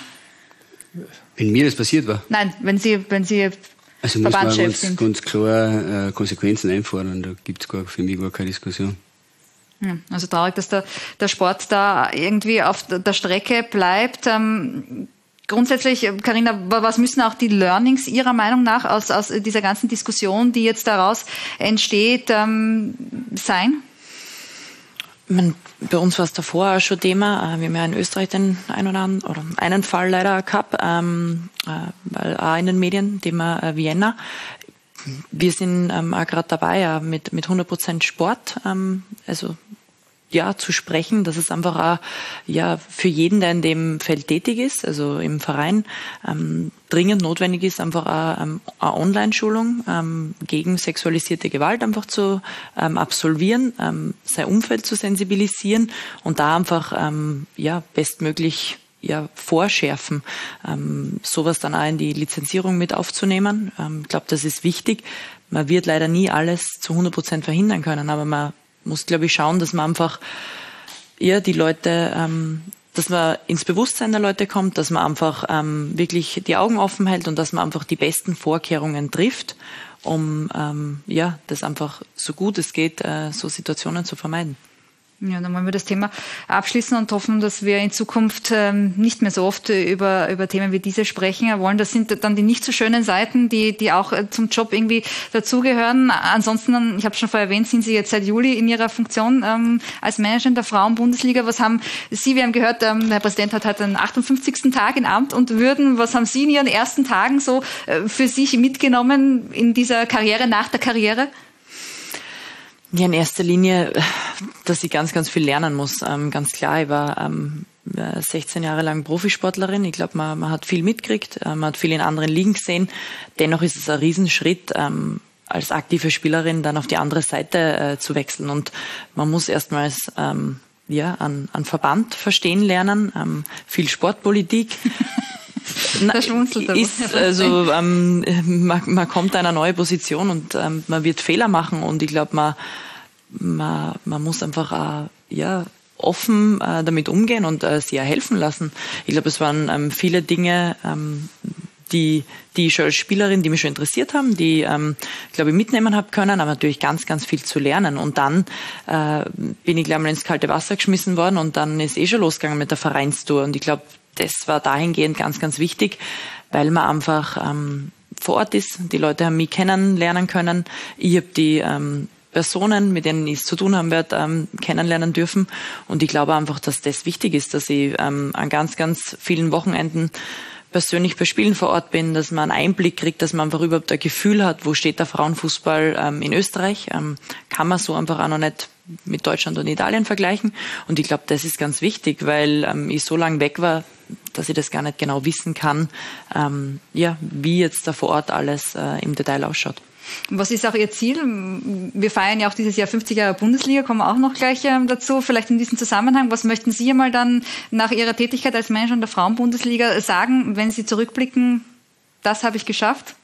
Wenn mir das passiert war? Nein, wenn Sie, wenn Sie also Verbandschef sind. Also muss man ganz, ganz klar äh, Konsequenzen einfordern, da gibt es für mich gar keine Diskussion. Ja, also traurig, dass der, der Sport da irgendwie auf der Strecke bleibt. Ähm, grundsätzlich, Carina, was müssen auch die Learnings Ihrer Meinung nach aus, aus dieser ganzen Diskussion, die jetzt daraus entsteht, ähm, sein? Man, bei uns war es davor auch schon Thema. Wir haben ja in Österreich den einen oder anderen, oder einen Fall leider gehabt, ähm, weil auch in den Medien, Thema äh, Vienna. Wir sind ähm, auch gerade dabei, ja, mit, mit hundert Prozent Sport, ähm, also ja, zu sprechen, dass es einfach auch, ja, für jeden, der in dem Feld tätig ist, also im Verein, ähm, dringend notwendig ist, einfach auch, ähm, eine Online-Schulung ähm, gegen sexualisierte Gewalt einfach zu ähm, absolvieren, ähm, sein Umfeld zu sensibilisieren und da einfach ähm, ja, bestmöglich ja, vorschärfen, ähm, sowas dann auch in die Lizenzierung mit aufzunehmen. Ähm, ich glaube, das ist wichtig. Man wird leider nie alles zu hundert Prozent verhindern können, aber man muss, glaube ich, schauen, dass man einfach ja, die Leute, ähm, dass man ins Bewusstsein der Leute kommt, dass man einfach ähm, wirklich die Augen offen hält und dass man einfach die besten Vorkehrungen trifft, um ähm, ja, das einfach so gut es geht, äh, so Situationen zu vermeiden. Ja, dann wollen wir das Thema abschließen und hoffen, dass wir in Zukunft ähm, nicht mehr so oft über, über Themen wie diese sprechen wollen. Das sind dann die nicht so schönen Seiten, die, die auch äh, zum Job irgendwie dazugehören. Ansonsten, ich habe schon vorher erwähnt, sind Sie jetzt seit Juli in Ihrer Funktion ähm, als Manager in der Frauen-Bundesliga. Was haben Sie, wir haben gehört, ähm, der Herr Präsident hat heute den achtundfünfzigsten Tag in Amt und Würden. Was haben Sie in Ihren ersten Tagen so äh, für sich mitgenommen in dieser Karriere, nach der Karriere? Ja, in erster Linie, dass ich ganz, ganz viel lernen muss. Ähm, ganz klar, ich war ähm, sechzehn Jahre lang Profisportlerin. Ich glaube, man, man hat viel mitgekriegt, äh, man hat viel in anderen Ligen gesehen. Dennoch ist es ein Riesenschritt, ähm, als aktive Spielerin dann auf die andere Seite äh, zu wechseln. Und man muss erstmals ähm, ja, an, an Verband verstehen lernen, ähm, viel Sportpolitik. Na, ist, also ähm, man, man kommt a einer neue Position und ähm, man wird Fehler machen und ich glaube, man, man, man muss einfach äh, ja, offen äh, damit umgehen und äh, sie helfen lassen. Ich glaube, es waren ähm, viele Dinge, ähm, die, die ich schon als Spielerin, die mich schon interessiert haben, die, ähm, glaube ich, mitnehmen habe können, aber natürlich ganz, ganz viel zu lernen. Und dann äh, bin ich gleich mal ins kalte Wasser geschmissen worden und dann ist eh schon losgegangen mit der Vereinstour. Und ich glaube, das war dahingehend ganz, ganz wichtig, weil man einfach ähm, vor Ort ist. Die Leute haben mich kennenlernen können. Ich habe die ähm, Personen, mit denen ich es zu tun haben werde, ähm, kennenlernen dürfen. Und ich glaube einfach, dass das wichtig ist, dass ich ähm, an ganz, ganz vielen Wochenenden persönlich bei Spielen vor Ort bin, dass man einen Einblick kriegt, dass man einfach überhaupt ein Gefühl hat, wo steht der Frauenfußball ähm, in Österreich. Ähm, kann man so einfach auch noch nicht mit Deutschland und Italien vergleichen. Und ich glaube, das ist ganz wichtig, weil ähm, ich so lange weg war, dass ich das gar nicht genau wissen kann, ähm, ja, wie jetzt da vor Ort alles äh, im Detail ausschaut. Was ist auch Ihr Ziel? Wir feiern ja auch dieses Jahr fünfzig Jahre Bundesliga, kommen wir auch noch gleich ähm, dazu. Vielleicht in diesem Zusammenhang, was möchten Sie einmal dann nach Ihrer Tätigkeit als Manager in der Frauen-Bundesliga sagen, wenn Sie zurückblicken, das habe ich geschafft?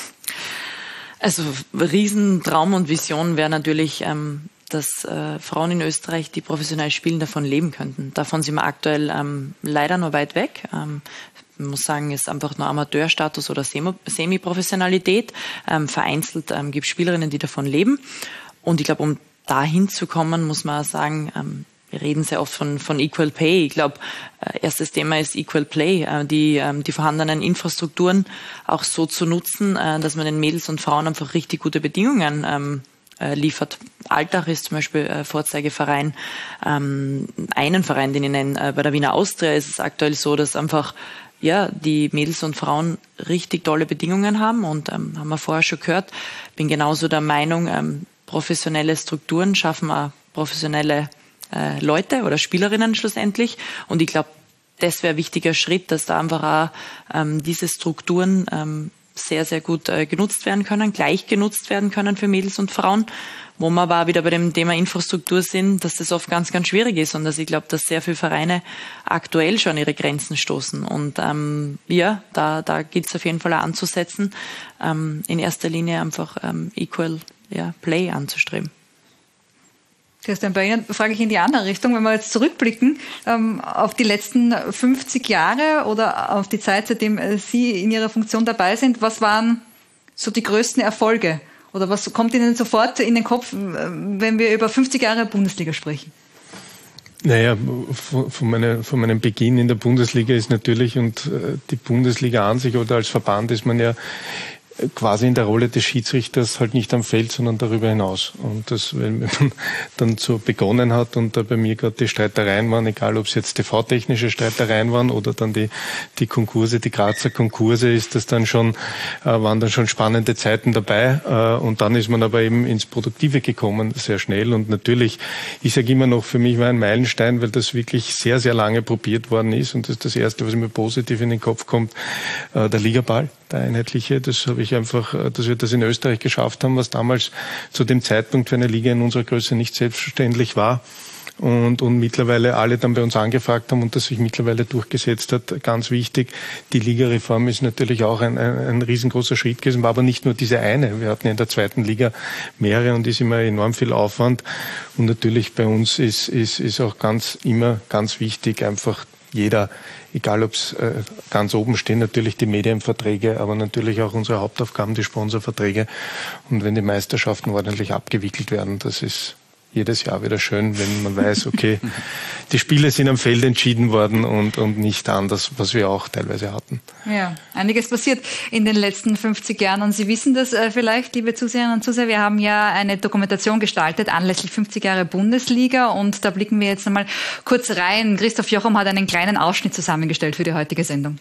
Also Riesentraum und Vision wäre natürlich, ähm, dass äh, Frauen in Österreich, die professionell spielen, davon leben könnten. Davon sind wir aktuell ähm, leider noch weit weg. Ähm, Ich muss sagen, es ist einfach nur Amateurstatus oder Semi-Professionalität. Ähm, vereinzelt ähm, gibt es Spielerinnen, die davon leben. Und ich glaube, um dahin zu kommen, muss man auch sagen, ähm, wir reden sehr oft von, von Equal Pay. Ich glaube, äh, erstes Thema ist Equal Play, äh, die, ähm, die vorhandenen Infrastrukturen auch so zu nutzen, äh, dass man den Mädels und Frauen einfach richtig gute Bedingungen ähm, äh, liefert. Altach ist zum Beispiel äh, Vorzeigeverein. Ähm, einen Verein, den ich nenne, äh, bei der Wiener Austria ist es aktuell so, dass einfach ja, die Mädels und Frauen richtig tolle Bedingungen haben und ähm, haben wir vorher schon gehört. Bin genauso der Meinung, ähm, professionelle Strukturen schaffen auch professionelle äh, Leute oder Spielerinnen schlussendlich. Und ich glaube, das wäre ein wichtiger Schritt, dass da einfach auch ähm, diese Strukturen ähm, sehr, sehr gut äh, genutzt werden können, gleich genutzt werden können für Mädels und Frauen. Wo wir aber wieder bei dem Thema Infrastruktur sind, dass das oft ganz, ganz schwierig ist und dass ich glaube, dass sehr viele Vereine aktuell schon ihre Grenzen stoßen. Und ähm, ja, da, da gilt es auf jeden Fall auch anzusetzen, ähm, in erster Linie einfach ähm, Equal ja, Play anzustreben. Christian, bei Ihnen frage ich in die andere Richtung, wenn wir jetzt zurückblicken ähm, auf die letzten fünfzig Jahre oder auf die Zeit, seitdem Sie in Ihrer Funktion dabei sind, was waren so die größten Erfolge? Oder was kommt Ihnen sofort in den Kopf, wenn wir über fünfzig Jahre Bundesliga sprechen? Naja, von, von, meine, von meinem Beginn in der Bundesliga ist natürlich, und die Bundesliga an sich oder als Verband ist man ja quasi in der Rolle des Schiedsrichters halt nicht am Feld, sondern darüber hinaus. Und das, wenn man dann so begonnen hat und da bei mir gerade die Streitereien waren, egal ob es jetzt T V-technische Streitereien waren oder dann die, die Konkurse, die Grazer Konkurse, ist das dann schon, äh, waren dann schon spannende Zeiten dabei. Äh, und dann ist man aber eben ins Produktive gekommen, sehr schnell. Und natürlich, ich sage immer noch, für mich war ein Meilenstein, weil das wirklich sehr, sehr lange probiert worden ist. Und das ist das Erste, was mir positiv in den Kopf kommt, äh, der Ligaball. Der einheitliche, das habe ich einfach, dass wir das in Österreich geschafft haben, was damals zu dem Zeitpunkt für eine Liga in unserer Größe nicht selbstverständlich war. und, und mittlerweile alle dann bei uns angefragt haben und das sich mittlerweile durchgesetzt hat. Ganz wichtig, die Ligareform ist natürlich auch ein, ein, ein riesengroßer Schritt gewesen, war aber nicht nur diese eine. Wir hatten in der zweiten Liga mehrere und ist immer enorm viel Aufwand. Und natürlich bei uns ist, ist, ist auch ganz immer ganz wichtig, einfach jeder, egal ob es äh, ganz oben stehen, natürlich die Medienverträge, aber natürlich auch unsere Hauptaufgaben, die Sponsorverträge. Und wenn die Meisterschaften ordentlich abgewickelt werden, das ist jedes Jahr wieder schön, wenn man weiß, okay, die Spiele sind am Feld entschieden worden und, und nicht anders, was wir auch teilweise hatten. Ja, einiges passiert in den letzten fünfzig Jahren und Sie wissen das äh, vielleicht, liebe Zuseherinnen und Zuseher, wir haben ja eine Dokumentation gestaltet anlässlich fünfzig Jahre Bundesliga und da blicken wir jetzt einmal kurz rein. Christoph Jochum hat einen kleinen Ausschnitt zusammengestellt für die heutige Sendung.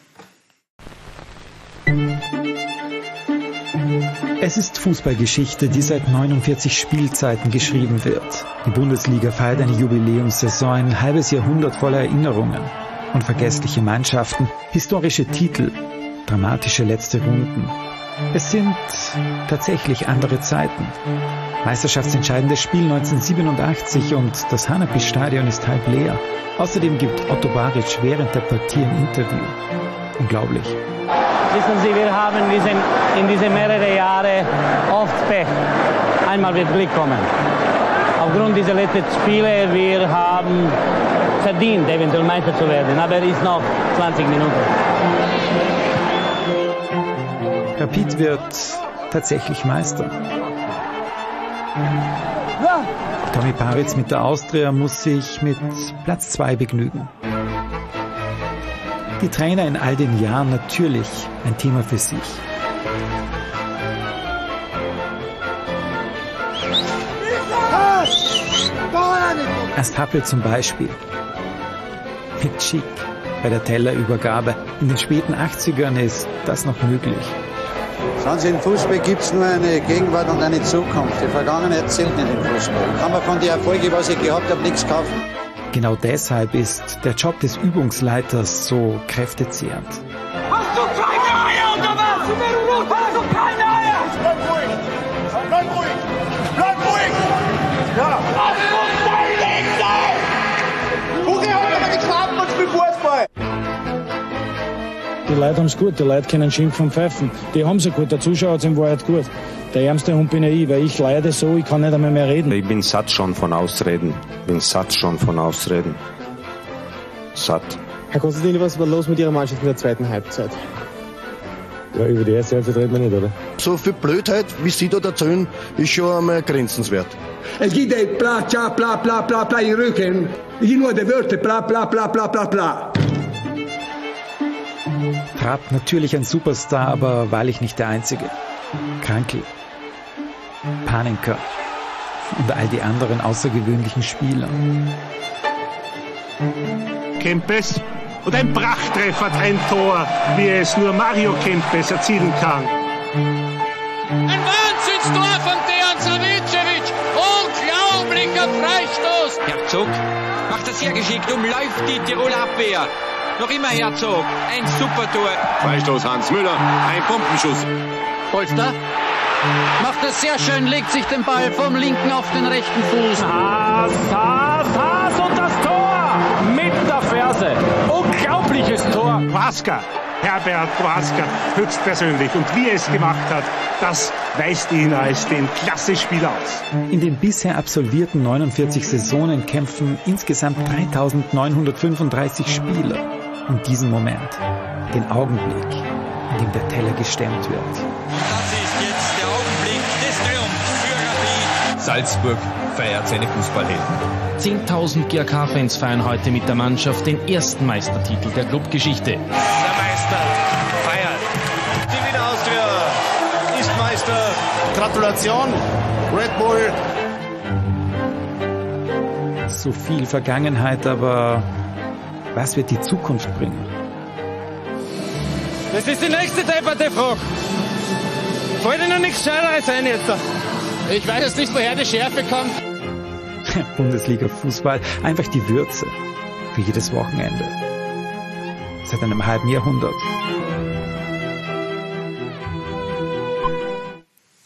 Es ist Fußballgeschichte, die seit neunundvierzig Spielzeiten geschrieben wird. Die Bundesliga feiert eine Jubiläumssaison, ein halbes Jahrhundert voller Erinnerungen. Unvergessliche Mannschaften, historische Titel, dramatische letzte Runden. Es sind tatsächlich andere Zeiten. Meisterschaftsentscheidendes Spiel neunzehnhundertsiebenundachtzig und das Hanapi-Stadion ist halb leer. Außerdem gibt Otto Baric während der Partie ein Interview. Unglaublich. Wissen Sie, wir haben in diesen, in diese mehrere Jahre oft Pech. Einmal wird Glück kommen. Aufgrund dieser letzten Spiele, wir haben verdient, eventuell Meister zu werden. Aber es ist noch zwanzig Minuten. Rapid wird tatsächlich Meister. Tommy Paritz mit der Austria muss sich mit Platz zwei begnügen. Die Trainer in all den Jahren natürlich ein Thema für sich. Erst Happel zum Beispiel. Mit Schick bei der Tellerübergabe. In den späten achtzigern ist das noch möglich. Schauen Sie, im Fußball gibt es nur eine Gegenwart und eine Zukunft. Die Vergangenheit zählt nicht im Fußball. Kann man von den Erfolgen, was ich gehabt habe, nichts kaufen. Genau deshalb ist der Job des Übungsleiters so kräftezehrend. Hast du keine Eier oder was? Hast du keine Eier? Bleib ruhig! Bleib ruhig! Bleib ruhig! Ja! Das muss dein Weg sein! Hugi hat aber nichts ab und spielt Fußball! Die Leute haben es gut, die Leute können schimpfen und pfeifen. Die haben es gut, der Zuschauer hat es in Wahrheit gut. Der ärmste Hund bin ja ich, weil ich leide so, ich kann nicht einmal mehr reden. Ich bin satt schon von Ausreden. Ich bin satt schon von Ausreden. Satt. Herr Konstantin, was war los mit Ihrer Mannschaft in der zweiten Halbzeit? Ja, über die erste Halbzeit reden wir nicht, oder? So viel Blödheit, wie Sie da erzählen, ist schon einmal grenzenswert. Es gibt ein bla, bla, bla, bla, bla, bla im Rücken. Ich gehe nur die Wörter bla, bla, bla, bla, bla, bla. Trapp natürlich ein Superstar, aber wahrlich nicht der Einzige. Krankl, Panenka und all die anderen außergewöhnlichen Spieler. Kempes und ein Prachttreffer, ein Tor, wie es nur Mario Kempes erzielen kann. Ein Wahnsinnstor von Dejan Savicevic, unglaublicher Freistoß. Herzog macht das sehr geschickt, umläuft die Tiroler Abwehr. Noch immer Herzog, ein super Tor. Freistoß Hans Müller, ein Pumpenschuss. Polster macht es sehr schön, legt sich den Ball vom linken auf den rechten Fuß. Haas, Haas, Haas und das Tor mit der Ferse. Unglaubliches Tor. Prohaska, Herbert Prohaska, höchstpersönlich. Und wie er es gemacht hat, das weist ihn als den Klasse-Spieler aus. In den bisher absolvierten neunundvierzig Saisonen kämpfen insgesamt dreitausendneunhundertfünfunddreißig Spieler um diesen Moment, den Augenblick, in dem der Teller gestemmt wird. Das ist jetzt der Augenblick des Triumphs für Rapid. Salzburg feiert seine Fußballhelden. zehntausend G A K-Fans feiern heute mit der Mannschaft den ersten Meistertitel der Clubgeschichte. Der Meister feiert. Die Wiener Austria ist Meister. Gratulation, Red Bull. So viel Vergangenheit, aber was wird die Zukunft bringen? Das ist die nächste depperte Frage. Fällt Ihnen nichts Scheineres ein jetzt? Ich weiß jetzt nicht, woher die Schärfe kommt. Bundesliga-Fußball, einfach die Würze für jedes Wochenende. Seit einem halben Jahrhundert.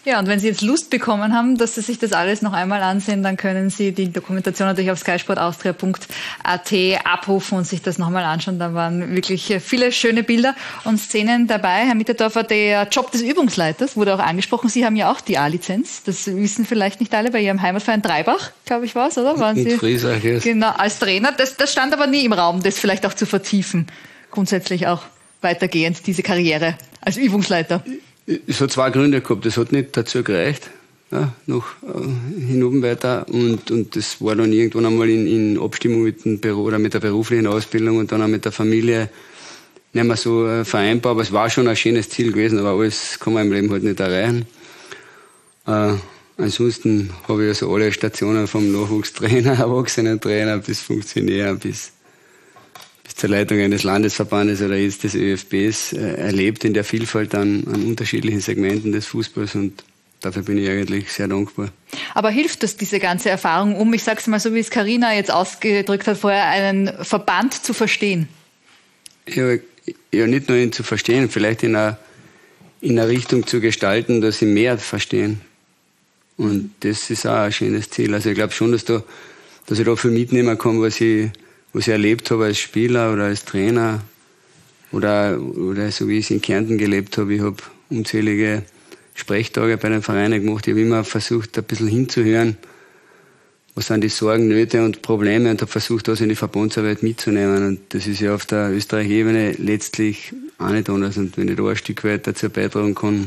Ja, und wenn Sie jetzt Lust bekommen haben, dass Sie sich das alles noch einmal ansehen, dann können Sie die Dokumentation natürlich auf sky sport austria punkt a t abrufen und sich das nochmal anschauen. Da waren wirklich viele schöne Bilder und Szenen dabei. Herr Mitterdorfer, der Job des Übungsleiters wurde auch angesprochen. Sie haben ja auch die A-Lizenz. Das wissen vielleicht nicht alle. Bei Ihrem Heimatverein Dreibach, glaube ich, war es, oder? Waren Sie? Friesach, yes. Genau, als Trainer. Das, das stand aber nie im Raum, das vielleicht auch zu vertiefen. Grundsätzlich auch weitergehend, diese Karriere als Übungsleiter. Es hat zwei Gründe gehabt. Das hat nicht dazu gereicht, ja, noch äh, hinüber weiter. Und, und das war dann irgendwann einmal in, in Abstimmung mit dem Büro oder mit der beruflichen Ausbildung und dann auch mit der Familie nicht mehr so äh, vereinbar. Aber es war schon ein schönes Ziel gewesen, aber alles kann man im Leben halt nicht erreichen. Äh, ansonsten habe ich also alle Stationen vom Nachwuchstrainer, Erwachsenentrainer bis Funktionär, bis zur Leitung eines Landesverbandes oder jetzt des ÖFBs äh, erlebt in der Vielfalt an, an unterschiedlichen Segmenten des Fußballs und dafür bin ich eigentlich sehr dankbar. Aber hilft das, diese ganze Erfahrung, um, ich sage es mal so, wie es Carina jetzt ausgedrückt hat vorher, einen Verband zu verstehen? Ja, ja nicht nur ihn zu verstehen, vielleicht in einer, in einer Richtung zu gestalten, dass sie mehr verstehen. Und das ist auch ein schönes Ziel. Also ich glaube schon, dass, da, dass ich da viel mitnehmen kann, was ich was ich erlebt habe als Spieler oder als Trainer oder, oder so wie ich es in Kärnten gelebt habe. Ich habe unzählige Sprechtage bei den Vereinen gemacht. Ich habe immer versucht, ein bisschen hinzuhören, was sind die Sorgen, Nöte und Probleme und habe versucht, das in die Verbandsarbeit mitzunehmen. Und das ist ja auf der österreichischen Ebene letztlich auch nicht anders. Und wenn ich da ein Stück weit dazu beitragen kann,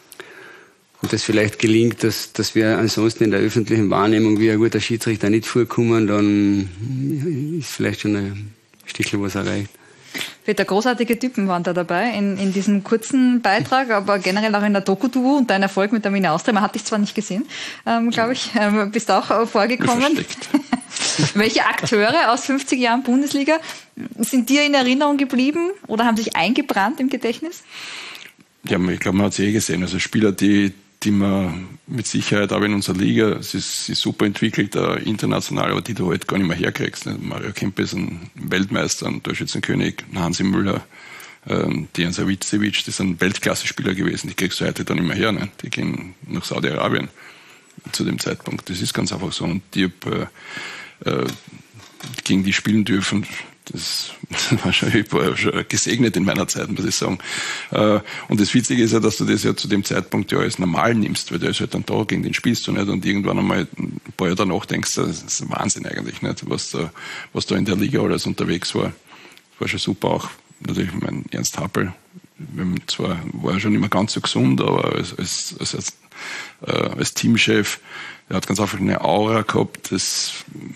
und das vielleicht gelingt, dass, dass wir ansonsten in der öffentlichen Wahrnehmung wie ein guter Schiedsrichter nicht vorkommen, dann ist vielleicht schon ein Stückchen was erreicht. Peter, großartige Typen waren da dabei in, in diesem kurzen Beitrag, aber generell auch in der Doku-Duo und dein Erfolg mit der Wiener Austria. Man hat dich zwar nicht gesehen, ähm, glaube ich, ähm, bist auch äh, vorgekommen. Welche Akteure aus fünfzig Jahren Bundesliga sind dir in Erinnerung geblieben oder haben sich eingebrannt im Gedächtnis? Ja, ich glaube, man hat es eh gesehen. Also Spieler, die die man mit Sicherheit auch in unserer Liga, es ist, ist super entwickelt, uh, international, aber die du halt gar nicht mehr herkriegst. Ne? Mario Kempe ist ein Weltmeister, ein Torschützenkönig, Hansi Müller, ähm, Dejan Savicevic, das sind Weltklasse-Spieler gewesen, die kriegst du heute dann immer her. Ne? Die gehen nach Saudi-Arabien zu dem Zeitpunkt. Das ist ganz einfach so. Und ich habe äh, äh, gegen die spielen dürfen. Das war schon, ich war schon gesegnet in meiner Zeit, muss ich sagen. Und das Witzige ist ja, dass du das ja zu dem Zeitpunkt ja als normal nimmst, weil du ist halt dann da, gegen den spielst du nicht und irgendwann einmal ein paar Jahre danach denkst, das ist ein Wahnsinn eigentlich, nicht, was da, was da in der Liga alles unterwegs war. Das war schon super auch. Natürlich mein Ernst Happel, zwar war er schon immer ganz so gesund, aber als, als, als, als, äh, als Teamchef, er hat ganz einfach eine Aura gehabt, das,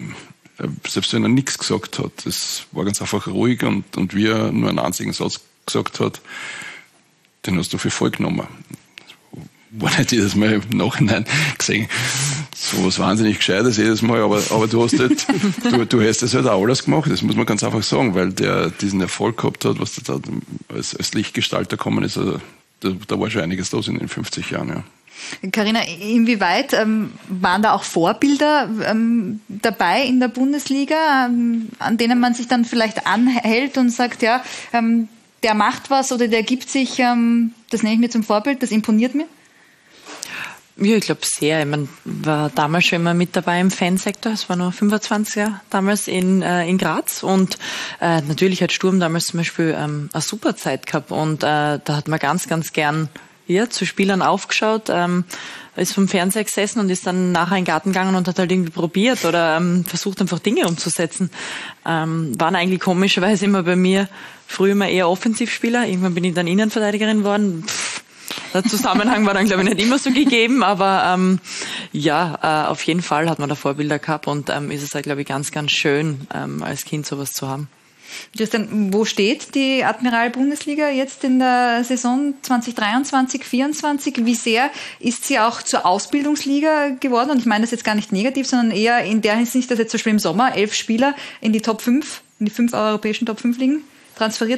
selbst wenn er nichts gesagt hat, das war ganz einfach ruhig und, und wie er nur einen einzigen Satz gesagt hat, den hast du für voll genommen. War nicht jedes Mal im Nachhinein gesehen, so was wahnsinnig Gescheites jedes Mal, aber, aber du hast halt, du, du hast das halt auch alles gemacht, das muss man ganz einfach sagen, weil der diesen Erfolg gehabt hat, was da als, als Lichtgestalter gekommen ist, also, da, da war schon einiges los in den fünfzig Jahren, ja. Carina, inwieweit ähm, waren da auch Vorbilder ähm, dabei in der Bundesliga, ähm, an denen man sich dann vielleicht anhält und sagt, ja, ähm, der macht was oder der gibt sich, ähm, das nehme ich mir zum Vorbild, das imponiert mir? Ja, ich glaube sehr. Ich mein, war damals schon immer mit dabei im Fansektor. Es war noch fünfundzwanziger damals in, äh, in Graz. Und äh, natürlich hat Sturm damals zum Beispiel ähm, eine super Zeit gehabt. Und äh, da hat man ganz, ganz gern ja, zu Spielern aufgeschaut, ähm, ist vom Fernseher gesessen und ist dann nachher in den Garten gegangen und hat halt irgendwie probiert oder ähm, versucht einfach Dinge umzusetzen. Ähm, waren eigentlich komischerweise immer bei mir früher immer eher Offensivspieler. Irgendwann bin ich dann Innenverteidigerin geworden. Pff, der Zusammenhang war dann, glaube ich, nicht immer so gegeben, aber ähm, ja, äh, auf jeden Fall hat man da Vorbilder gehabt und ähm, ist es halt, glaube ich, ganz, ganz schön, ähm, als Kind sowas zu haben. Justin, wo steht die Admiral-Bundesliga jetzt in der Saison zwanzig dreiundzwanzig vierundzwanzig? Wie sehr ist sie auch zur Ausbildungsliga geworden? Und ich meine das jetzt gar nicht negativ, sondern eher in der Hinsicht, dass jetzt zum Beispiel im Sommer elf Spieler in die Top fünf, in die fünf europäischen Top fünf Ligen transferiert wurden?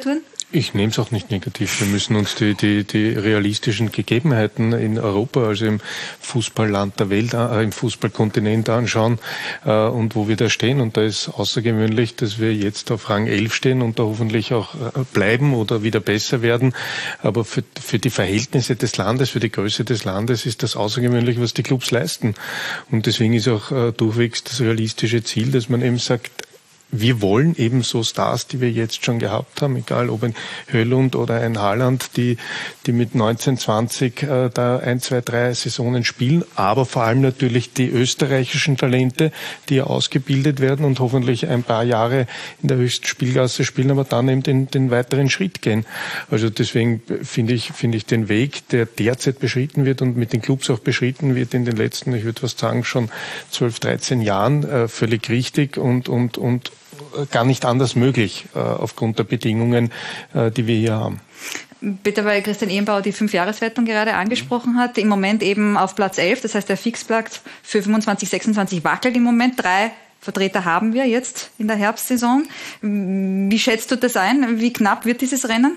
Ich nehme es auch nicht negativ. Wir müssen uns die, die, die realistischen Gegebenheiten in Europa, also im Fußballland der Welt, äh, im Fußballkontinent anschauen äh, und wo wir da stehen. Und da ist außergewöhnlich, dass wir jetzt auf Rang elf stehen und da hoffentlich auch äh, bleiben oder wieder besser werden. Aber für, für die Verhältnisse des Landes, für die Größe des Landes ist das außergewöhnlich, was die Clubs leisten. Und deswegen ist auch äh, durchwegs das realistische Ziel, dass man eben sagt, wir wollen eben so Stars, die wir jetzt schon gehabt haben, egal ob ein Höllund oder ein Haaland, die, die mit neunzehn, zwanzig äh, da ein, zwei, drei Saisonen spielen, aber vor allem natürlich die österreichischen Talente, die ja ausgebildet werden und hoffentlich ein paar Jahre in der höchsten Spielklasse spielen, aber dann eben den, den weiteren Schritt gehen. Also deswegen finde ich, finde ich den Weg, der derzeit beschritten wird und mit den Clubs auch beschritten wird in den letzten, ich würde fast sagen, schon zwölf, dreizehn Jahren, äh, völlig richtig und, und, und gar nicht anders möglich, äh, aufgrund der Bedingungen, äh, die wir hier haben. Bitte, weil Christian Ehenbauer die Fünfjahreswertung gerade angesprochen hat, im Moment eben auf Platz elf, das heißt der Fixplatz für fünfundzwanzig, sechsundzwanzig wackelt im Moment. Drei Vertreter haben wir jetzt in der Herbstsaison. Wie schätzt du das ein? Wie knapp wird dieses Rennen?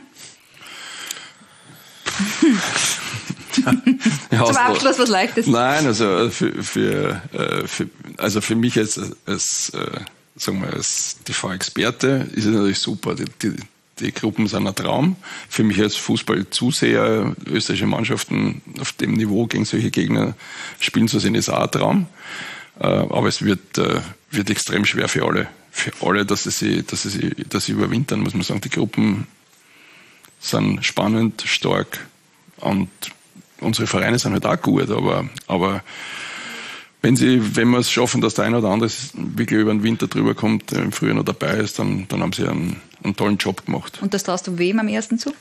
Ja, Zum Abschluss was Leichtes. Nein, also für, für, für, also für mich als, als sagen wir, als T V-Experte ist es natürlich super. Die, die, die Gruppen sind ein Traum. Für mich als Fußballzuseher, österreichische Mannschaften auf dem Niveau gegen solche Gegner spielen zu sehen, ist auch ein Traum. Aber es wird, wird extrem schwer für alle. Für alle, dass sie, dass sie, dass sie überwintern, muss man sagen. Die Gruppen sind spannend, stark und unsere Vereine sind halt auch gut, aber, aber Wenn sie, wenn wir es schaffen, dass der eine oder andere wirklich über den Winter drüber kommt, im Frühjahr noch dabei ist, dann, dann haben sie einen, einen tollen Job gemacht. Und das traust du wem am ersten zu?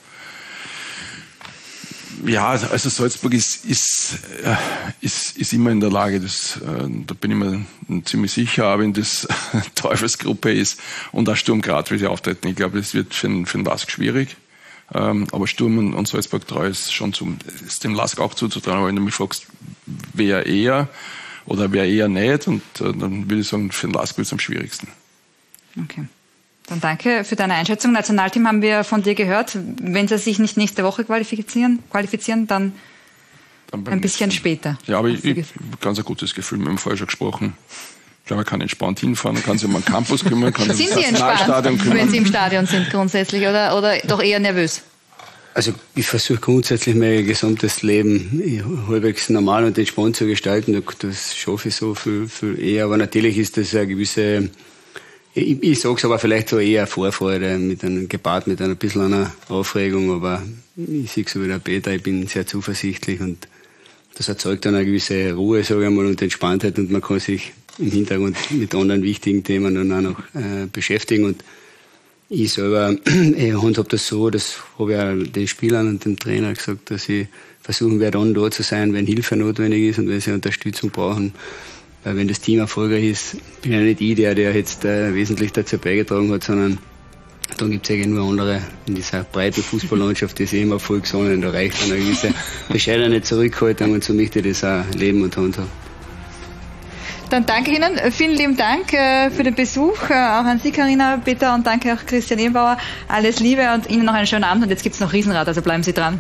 Ja, also Salzburg ist, ist, ist, ist immer in der Lage, das, da bin ich mir ziemlich sicher, auch wenn das Teufelsgruppe ist und auch Sturm Graz, wie sie auftreten. Ich glaube, das wird für den, für den Lask schwierig. Aber Sturm und, und Salzburg drei ist schon zum, ist dem Lask auch zuzutrauen. Aber wenn du mich fragst, wer eher oder wer eher nicht, und äh, dann würde ich sagen, für den Lask wird es am schwierigsten. Okay. Dann danke für deine Einschätzung. Nationalteam haben wir von dir gehört. Wenn sie sich nicht nächste Woche qualifizieren, qualifizieren dann, dann ein bisschen nächsten. später. Ja, aber ich, ich ganz ein gutes Gefühl. Wir haben vorher schon gesprochen. Ich glaube, man kann entspannt hinfahren, man kann sich um einen Campus kümmern, kann sich um das Nationalstadion kümmern. Wenn Sie im Stadion sind grundsätzlich, oder, oder doch eher nervös? Also ich versuche grundsätzlich mein gesamtes Leben halbwegs normal und entspannt zu gestalten. Das schaffe ich so viel, viel eher. Aber natürlich ist das eine gewisse, ich, ich sage es aber vielleicht so eher Vorfreude, mit einem, gepaart mit einer bisschen einer Aufregung. Aber ich sehe so wie der Peter, ich bin sehr zuversichtlich und das erzeugt dann eine gewisse Ruhe, sage ich mal, und Entspanntheit, und man kann sich im Hintergrund mit anderen wichtigen Themen dann auch noch äh, beschäftigen. Und ich selber äh, handhab das so, das habe ich auch den Spielern und dem Trainer gesagt, dass ich versuchen werde, dann da zu sein, wenn Hilfe notwendig ist und wenn sie Unterstützung brauchen. Weil wenn das Team erfolgreich ist, bin ja nicht ich der, der jetzt äh, wesentlich dazu beigetragen hat, sondern dann gibt es eigentlich nur andere in dieser breiten Fußballlandschaft, die sich immer Erfolg sondern da reicht dann eine gewisse bescheidene Zurückhaltung, und so möchte ich das auch leben und handhaben. Dann danke Ihnen, vielen lieben Dank äh, für den Besuch, äh, auch an Sie, Carina, Peter, und danke auch Christian Ehenbauer. Alles Liebe und Ihnen noch einen schönen Abend, und jetzt gibt es noch Riesenrad, also bleiben Sie dran.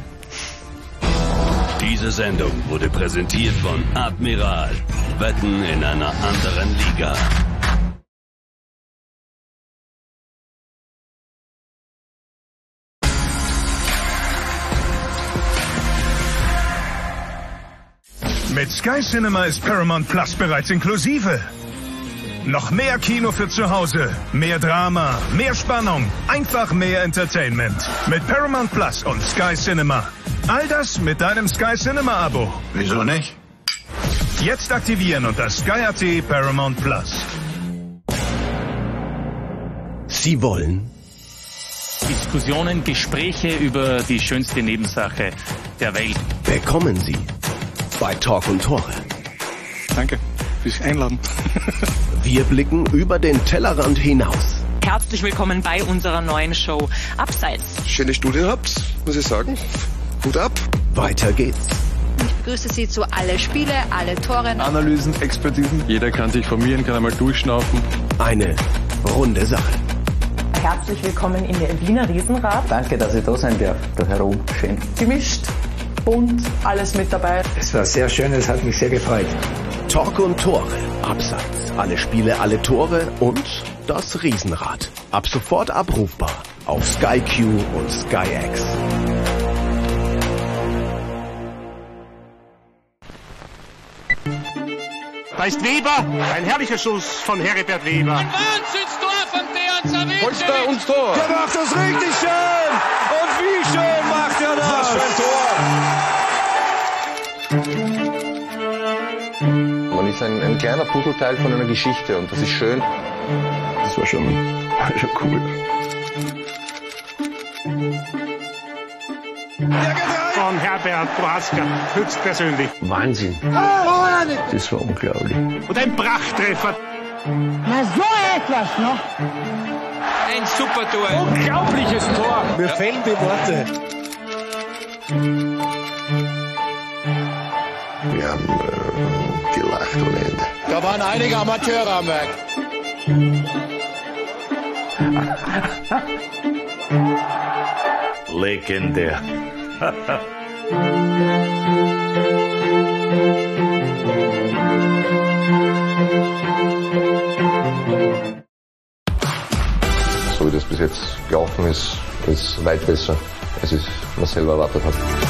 Diese Sendung wurde präsentiert von Admiral. Wetten in einer anderen Liga. Mit Sky Cinema ist Paramount Plus bereits inklusive. Noch mehr Kino für zu Hause, mehr Drama, mehr Spannung, einfach mehr Entertainment. Mit Paramount Plus und Sky Cinema. All das mit deinem Sky Cinema Abo. Wieso nicht? Jetzt aktivieren unter Sky Punkt at Paramount Plus. Sie wollen Diskussionen, Gespräche über die schönste Nebensache der Welt. Bekommen Sie bei Talk und Tore. Danke fürs Einladen. Wir blicken über den Tellerrand hinaus. Herzlich willkommen bei unserer neuen Show Abseits. Schöne Studien habt, muss ich sagen. Hut ab. Weiter geht's. Ich begrüße Sie zu alle Spiele, alle Tore. Analysen, Expertisen. Jeder kann sich formieren, kann einmal durchschnaufen. Eine runde Sache. herzlich willkommen in der Wiener Riesenrad. Danke, dass ich da sein darf. Da herum, schön. Gemischt, bunt, alles mit dabei. Es war sehr schön, es hat mich sehr gefreut. Talk und Tore, Abseits, alle Spiele, alle Tore und das Riesenrad. Ab sofort abrufbar auf Sky Q und Sky X. Da ist Weber, ein herrlicher Schuss von Heribert Weber. Ein Wahnsinnstor von Dejan Savicevic. Polster und Tor. Der macht das richtig schön. Und wie schön macht er das. Was für ein Tor. Man ist ein, ein kleiner Puzzleteil von einer Geschichte und das ist schön. Das war schon, schon cool. Von Herbert Prohaska, höchstpersönlich. Wahnsinn. Das war unglaublich. Und ein Prachttreffer. Na so etwas noch. Ein super Tor. Unglaubliches Tor. Mir fehlen die Worte. Wir haben äh, gelacht ohne Ende. Da waren einige Amateure am Werk. Legendär. So wie das bis jetzt gelaufen ist, ist weit besser, als ich mir selber erwartet habe.